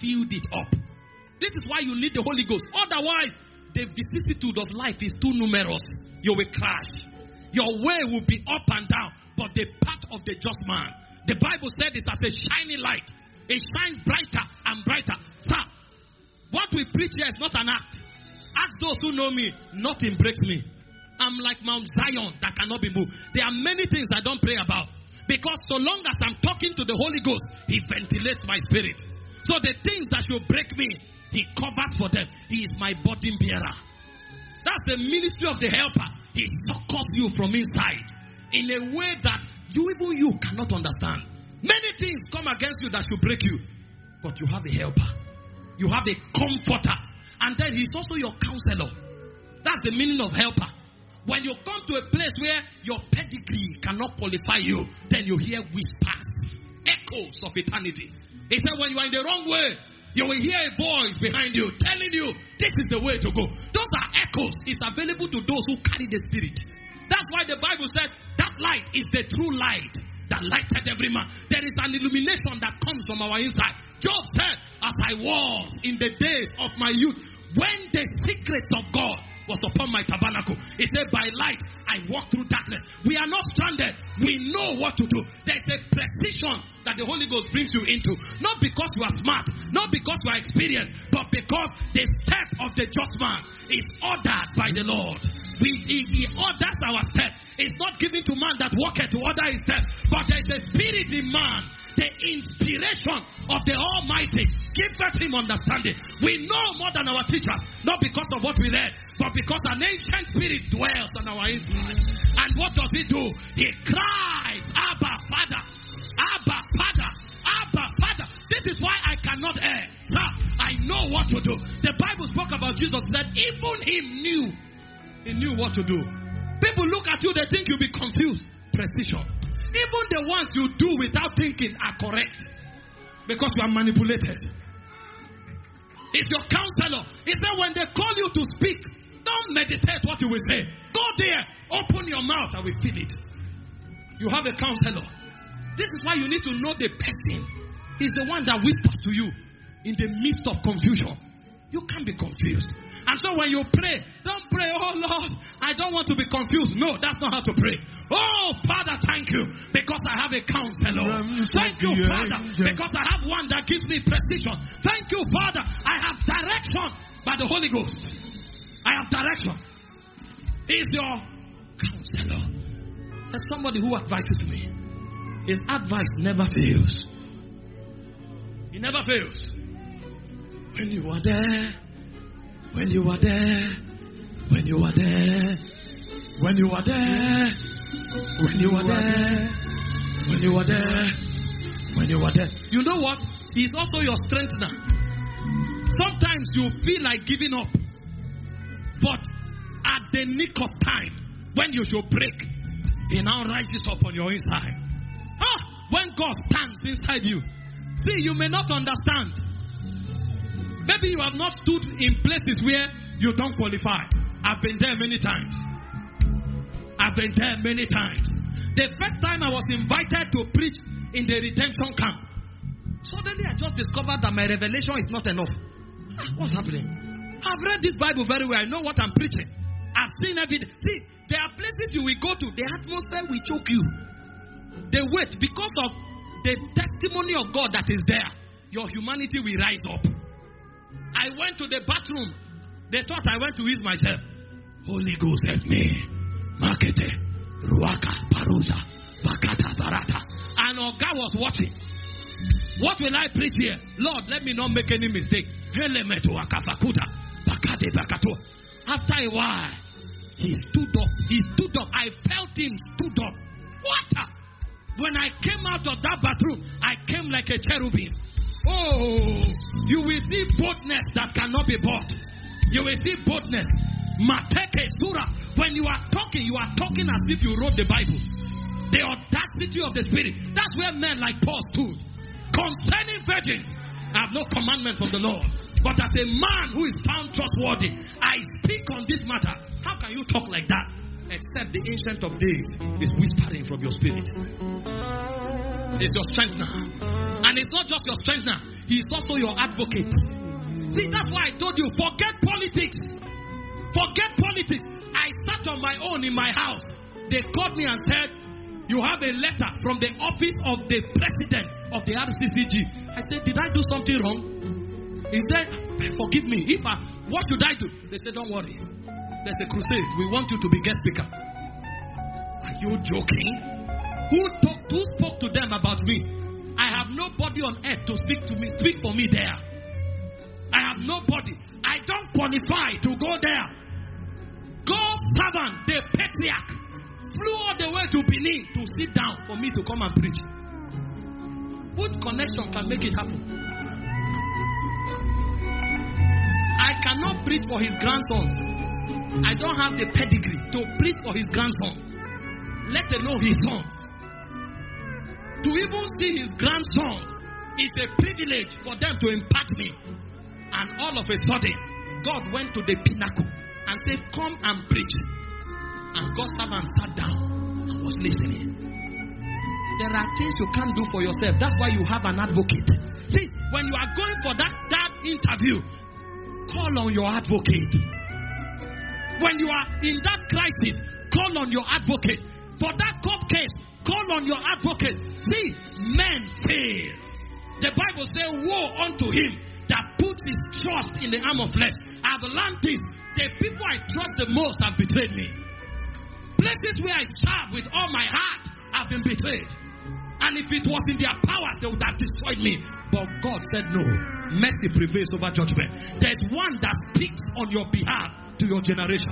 filled it up. This is why you need the Holy Ghost. Otherwise, the vicissitude of life is too numerous. You will crash. Your way will be up and down, but the path of the just man, the Bible said, is as a shining light. It shines brighter and brighter. Sir, what we preach here is not an act. Ask those who know me, nothing breaks me. I'm like Mount Zion that cannot be moved. There are many things I don't pray about, because so long as I'm talking to the Holy Ghost, He ventilates my spirit. So the things that should break me, He covers for them. He is my burden bearer. That's the ministry of the helper. He succors you from inside in a way that you even you cannot understand. Many things come against you that should break you, but you have a helper. You have a comforter. And then He's also your counselor. That's the meaning of helper. When you come to a place where your pedigree cannot qualify you, then you hear whispers, echoes of eternity. He said when you are in the wrong way, you will hear a voice behind you telling you this is the way to go. Those are echoes. It's available to those who carry the Spirit. That's why the Bible said that light is the true light that lighted every man. There is an illumination that comes from our inside. Job said, as I was in the days of my youth, when the secrets of God was upon my tabernacle. He said, by light I walk through darkness. We are not stranded. We know what to do. There's a precision that the Holy Ghost brings you into. Not because you are smart, not because you are experienced, but because the step of the just man is ordered by the Lord. We, he, he orders our step. It's not given to man that walketh to order his step, but there is a spirit in man. The inspiration of the Almighty giveth him understanding. We know more than our teachers, not because of what we read, but because an ancient spirit dwells on our inside. And what does he do? He cries, Abba, Father, Abba, Father, Abba, Father. This is why I cannot err. Sir, I know what to do. The Bible spoke about Jesus, that even him knew. He knew what to do. People look at you, they think you'll be confused. Precision. Even the ones you do without thinking are correct, because you are manipulated. It's your counselor. He said when they call you to speak, don't meditate what you will say. Go there, open your mouth, and we feel it. You have a counselor. This is why you need to know the person. He's the one that whispers to you in the midst of confusion. You can't be confused. And so when you pray, don't pray, oh Lord, I don't want to be confused. No, that's not how to pray. Oh Father, thank you, because I have a counselor. Thank you, Father, because I have one that gives me precision. Thank you, Father, I have direction by the Holy Ghost. I have direction. He's your counselor. There's somebody who advises me. His advice never fails. He never fails. When you are there, when you are there, when you are there, when you are there, when you are there, when you are there, when you are there. You know what? He's also your strengthener. Sometimes you feel like giving up, but at the nick of time, when you should break, he now rises up on your inside. Ah, when God stands inside you. See, you may not understand. Maybe you have not stood in places where you don't qualify. I've been there many times. I've been there many times. The first time I was invited to preach in the redemption camp, suddenly I just discovered that my revelation is not enough. What's happening? I've read this Bible very well. I know what I'm preaching. I've seen everything. See, there are places you will go to. The atmosphere will choke you. The weight, because of the testimony of God that is there, your humanity will rise up. I went to the bathroom. They thought I went to eat myself. Holy Ghost help me. Makete, Ruaka, Parusa, Bakata, Barata. And Oga was watching. What will I preach here? Lord, let me not make any mistake. Helemetu akafakuta, Bakate Bakato. After a while, he stood up. He stood up. I felt him stood up. What? When I came out of that bathroom, I came like a cherubim. Oh, you will see boldness that cannot be bought. You will see boldness. Mateke Surah. When you are talking, you are talking as if you wrote the Bible. The audacity of the Spirit. That's where men like Paul stood. Concerning virgins, I have no commandment from the Lord. But as a man who is found trustworthy, I speak on this matter. How can you talk like that? Except the Ancient of Days is whispering from your spirit. It's your strength now. And it's not just your strength now. He is also your advocate. See, that's why I told you, forget politics. Forget politics. I sat on my own in my house. They called me and said, you have a letter from the office of the president of the R C C G. I said, did I do something wrong? He said, forgive me. If I, what should I do? They said, don't worry. There's a crusade. We want you to be guest speaker. Are you joking? Who talked, who spoke to them about me? I have nobody on earth to speak to me, speak for me there. I have nobody. I don't qualify to go there. God's servant, the patriarch, flew all the way to Benin to sit down for me to come and preach. What connection can make it happen? I cannot preach for his grandsons. I don't have the pedigree to preach for his grandson, let alone his sons. To even see his grandsons is a privilege for them to impact me. And all of a sudden, God went to the pinnacle and said, come and preach. And God's servant sat down and was listening. There are things you can't do for yourself. That's why you have an advocate. See, when you are going for that, that interview, call on your advocate. When you are in that crisis, call on your advocate. For that court case, call on your advocate. See, men fail. The Bible says, woe unto him that puts his trust in the arm of flesh. I've learned this. The people I trust the most have betrayed me. Places where I serve with all my heart have been betrayed. And if it was in their powers, they would have destroyed me. But God said no. Mercy prevails over judgment. There's one that speaks on your behalf to your generation.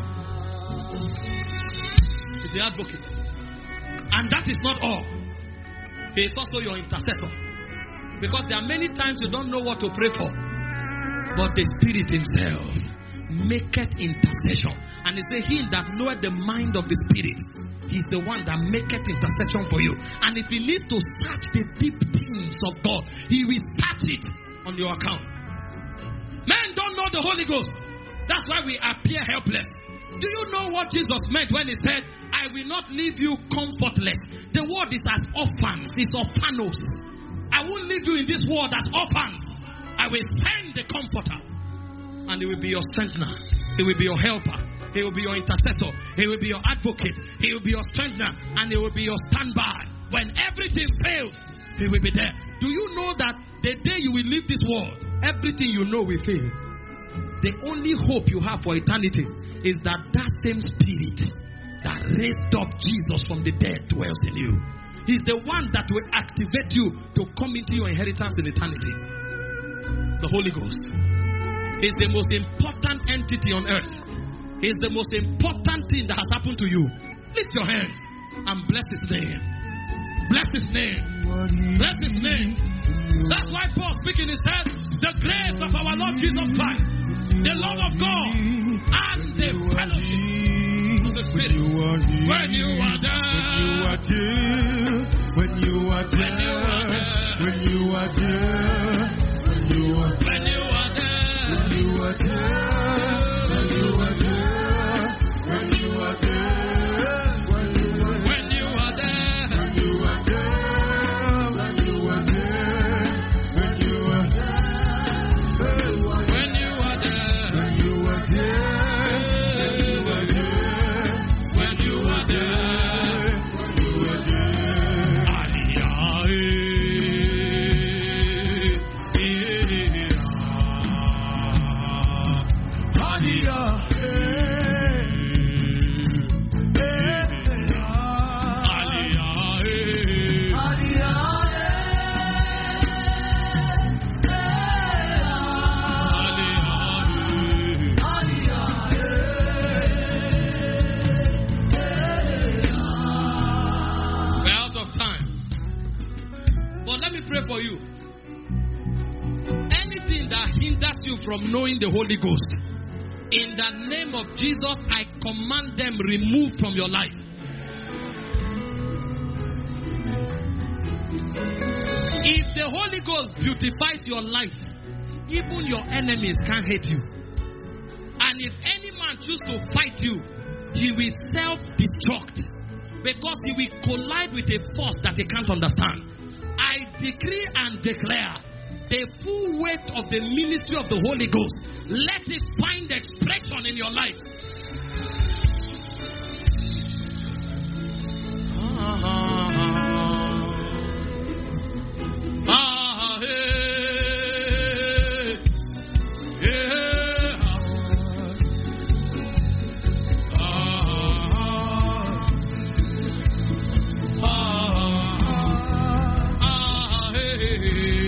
He's the advocate. And that is not all. He is also your intercessor. Because there are many times you don't know what to pray for. But the Spirit himself maketh intercession. And he said, he that knoweth the mind of the Spirit, he's the one that maketh intercession for you. And if he needs to search the deep things of God, he will search it on your account. Men don't know the Holy Ghost. That's why we appear helpless. Do you know what Jesus meant when he said, I will not leave you comfortless? The word is as orphans. It's orphanos. I won't leave you in this world as orphans. I will send the comforter. And he will be your strengthener. He will be your helper. He will be your intercessor. He will be your advocate. He will be your strengthener. And he will be your standby. When everything fails, he will be there. Do you know that the day you will leave this world, everything you know will fail? The only hope you have for eternity is that that same Spirit that raised up Jesus from the dead dwells in you. He's the one that will activate you to come into your inheritance in eternity. The Holy Ghost is the most important entity on earth. He's the most important thing that has happened to you. Lift your hands and bless his name. Bless his name. Bless his name. That's why Paul speaking, he said, the grace of our Lord Jesus Christ, the love of God, and the fellowship of the Spirit. When you are there, when you are there, when you are there, when you are there, when you are there, when you are there, when you are there, when you are there, when you are there, when you are there, when you are there, when you are there, when you are there, when you are there, when you are there, when you are there, for you. Anything that hinders you from knowing the Holy Ghost, in the name of Jesus, I command them removed from your life. If the Holy Ghost beautifies your life, even your enemies can't hate you. And if any man choose to fight you, he will self-destruct, because he will collide with a force that he can't understand. I decree and declare the full weight of the ministry of the Holy Ghost, let it find expression in your life. Ah, ah, hey, yeah. Ah, ah, ah, hey.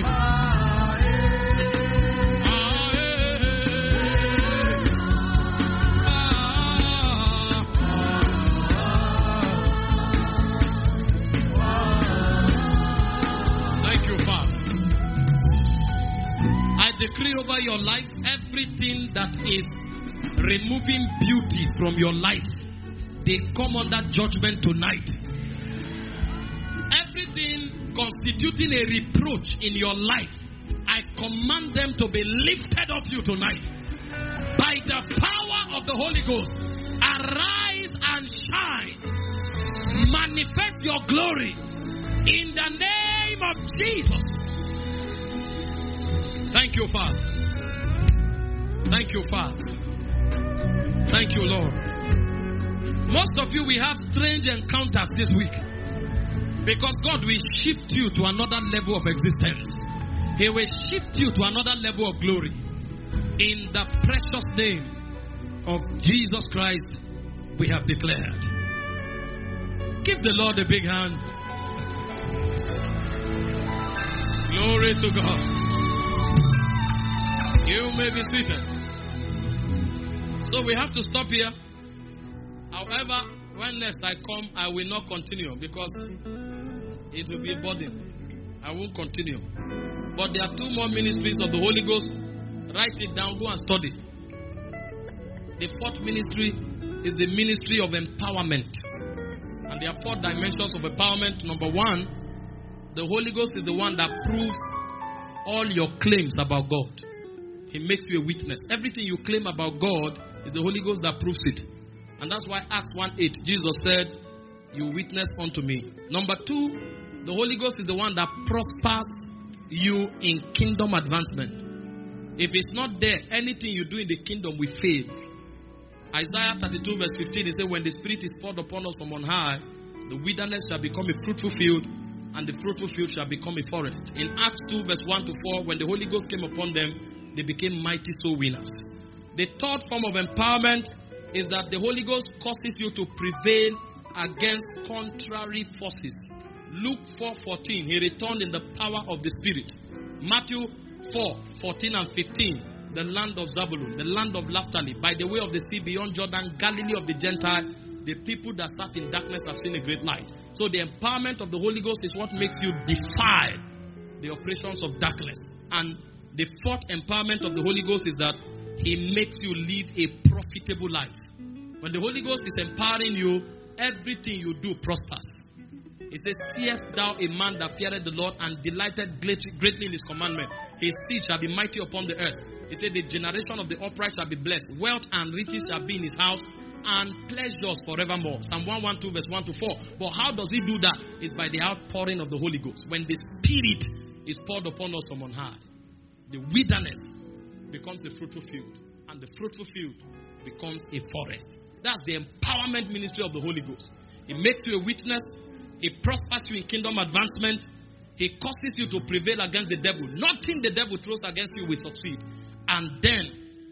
Decree over your life, everything that is removing beauty from your life, they come under judgment tonight. Everything constituting a reproach in your life, I command them to be lifted off you tonight. By the power of the Holy Ghost, arise and shine. Manifest your glory in the name of Jesus. Thank you, Father. Thank you, Father. Thank you, Lord. Most of you, we have strange encounters this week because God will shift you to another level of existence. He will shift you to another level of glory. In the precious name of Jesus Christ, we have declared. Give the Lord a big hand. Glory to God. You may be seated. So we have to stop here. However, when next I come, I will not continue because it will be a burden. I won't continue. But there are two more ministries of the Holy Ghost. Write it down, go and study. The fourth ministry is the ministry of empowerment. And there are four dimensions of empowerment. Number one, the Holy Ghost is the one that proves all your claims about God. He makes you a witness. Everything you claim about God is the Holy Ghost that proves it. And that's why Acts one eight, Jesus said, you witness unto me. Number two, the Holy Ghost is the one that prospers you in kingdom advancement. If it's not there, anything you do in the kingdom will fail. Isaiah thirty-two verse fifteen, he said, when the Spirit is poured upon us from on high, the wilderness shall become a fruitful field, and the fruitful field shall become a forest. In Acts two verse one to four, when the Holy Ghost came upon them, they became mighty soul winners. The third form of empowerment is that the Holy Ghost causes you to prevail against contrary forces. Luke four fourteen, he returned in the power of the Spirit. Matthew four fourteen and fifteen, the land of Zabulon, the land of Naphtali, by the way of the sea beyond Jordan, Galilee of the Gentile, the people that sat in darkness have seen a great light. So the empowerment of the Holy Ghost is what makes you defy the operations of darkness. And the fourth empowerment of the Holy Ghost is that He makes you live a profitable life. When the Holy Ghost is empowering you, everything you do prospers. It says, seest thou a man that feared the Lord and delighted greatly in His commandment? His feet shall be mighty upon the earth. He said, the generation of the upright shall be blessed. Wealth and riches shall be in his house, and pleasures forevermore. Psalm one twelve verse one to four. But how does He do that? It's by the outpouring of the Holy Ghost. When the Spirit is poured upon us from on high, the wilderness becomes a fruitful field, and the fruitful field becomes a forest. That's the empowerment ministry of the Holy Ghost. It makes you a witness. It prospers you in kingdom advancement. It causes you to prevail against the devil. Nothing the devil throws against you will succeed. And then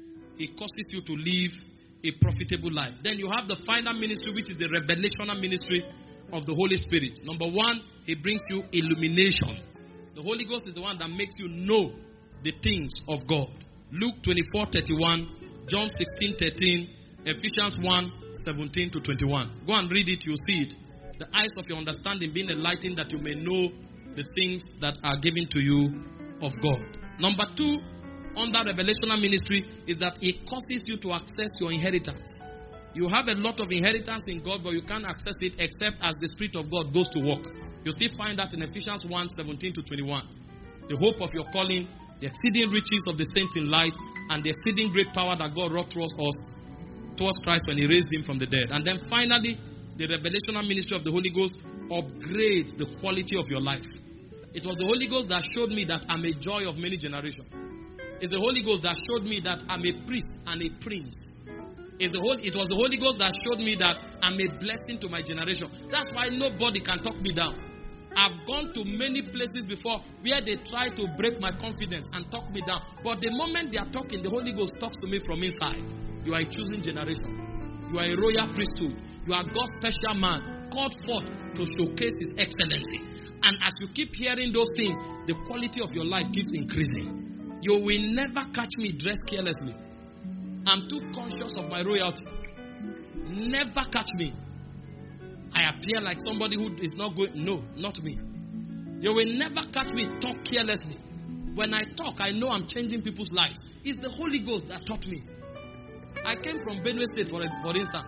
it causes you to live a profitable life. Then you have the final ministry, which is the revelational ministry of the Holy Spirit. Number one, He brings you illumination. The Holy Ghost is the one that makes you know the things of God. Luke twenty-four thirty-one, John sixteen thirteen, Ephesians one seventeen to twenty-one. Go and read it, you'll see it. The eyes of your understanding being enlightened, that you may know the things that are given to you of God. Number two, under revelational ministry, is that it causes you to access your inheritance. You have a lot of inheritance in God, but you can't access it except as the Spirit of God goes to work. You still find that in Ephesians one seventeen to twenty-one. The hope of your calling, the exceeding riches of the saints in light, and the exceeding great power that God wrought towards us, towards Christ when He raised Him from the dead. And then finally, the revelational ministry of the Holy Ghost upgrades the quality of your life. It was the Holy Ghost that showed me that I'm a joy of many generations. It's the Holy Ghost that showed me that I'm a priest and a prince. It's the whole, it was the Holy Ghost that showed me that I'm a blessing to my generation. That's why nobody can talk me down. I've gone to many places before where they try to break my confidence and talk me down. But the moment they are talking, the Holy Ghost talks to me from inside. You are a chosen generation. You are a royal priesthood. You are God's special man, called forth to showcase His excellency. And as you keep hearing those things, the quality of your life keeps increasing. You will never catch me dressed carelessly. I'm too conscious of my royalty. Never catch me. I appear like somebody who is not going. No, not me. You will never catch me talk carelessly. When I talk, I know I'm changing people's lives. It's the Holy Ghost that taught me. I came from Benue State, for, for instance.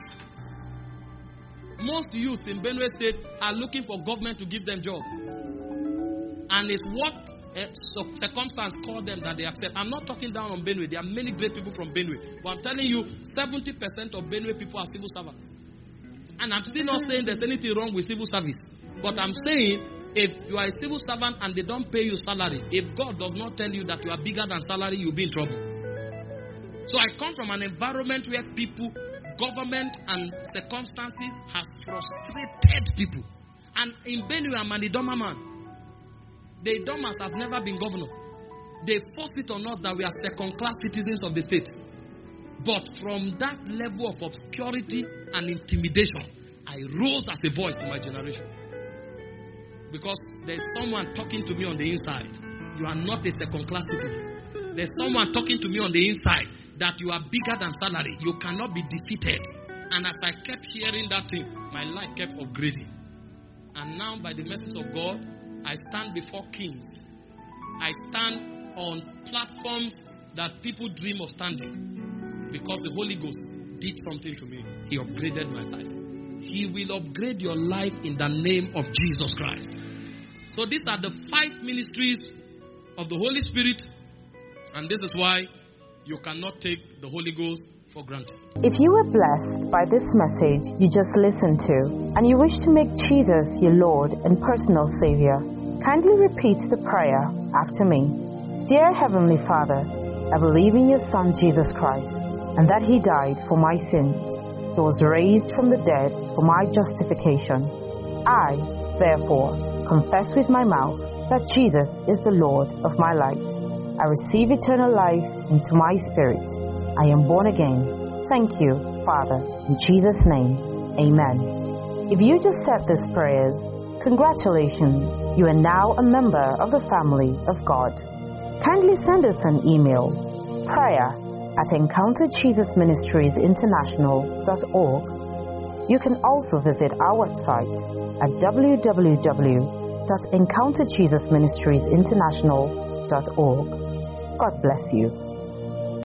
Most youths in Benue State are looking for government to give them job. And it's what uh, circumstance called them that they accept. I'm not talking down on Benue. There are many great people from Benue. But I'm telling you, seventy percent of Benue people are civil servants. And I'm still not saying there's anything wrong with civil service. But I'm saying, if you are a civil servant and they don't pay you salary, if God does not tell you that you are bigger than salary, you'll be in trouble. So I come from an environment where people, government and circumstances has frustrated people. And in Benue, I'm an Idoma man. The Idomas have never been governor. They force it on us that we are second-class citizens of the state. But from that level of obscurity and intimidation, I rose as a voice to my generation. Because there's someone talking to me on the inside. You are not a second-class citizen. There's someone talking to me on the inside that you are bigger than salary. You cannot be defeated. And as I kept hearing that thing, my life kept upgrading. And now, by the mercies of God, I stand before kings. I stand on platforms that people dream of standing. Because the Holy Ghost did something to me. He upgraded my life. He will upgrade your life in the name of Jesus Christ. So these are the five ministries of the Holy Spirit. And this is why you cannot take the Holy Ghost for granted. If you were blessed by this message you just listened to, and you wish to make Jesus your Lord and personal Savior, kindly repeat the prayer after me. Dear Heavenly Father, I believe in your Son Jesus Christ, and that He died for my sins. He was raised from the dead for my justification. I, therefore, confess with my mouth that Jesus is the Lord of my life. I receive eternal life into my spirit. I am born again. Thank you, Father. In Jesus' name, amen. If you just said these prayers, congratulations. You are now a member of the family of God. Kindly send us an email, prayer at encounter jesus ministries international dot org. You can also visit our website at w w w dot encounter jesus ministries international dot org. God bless you.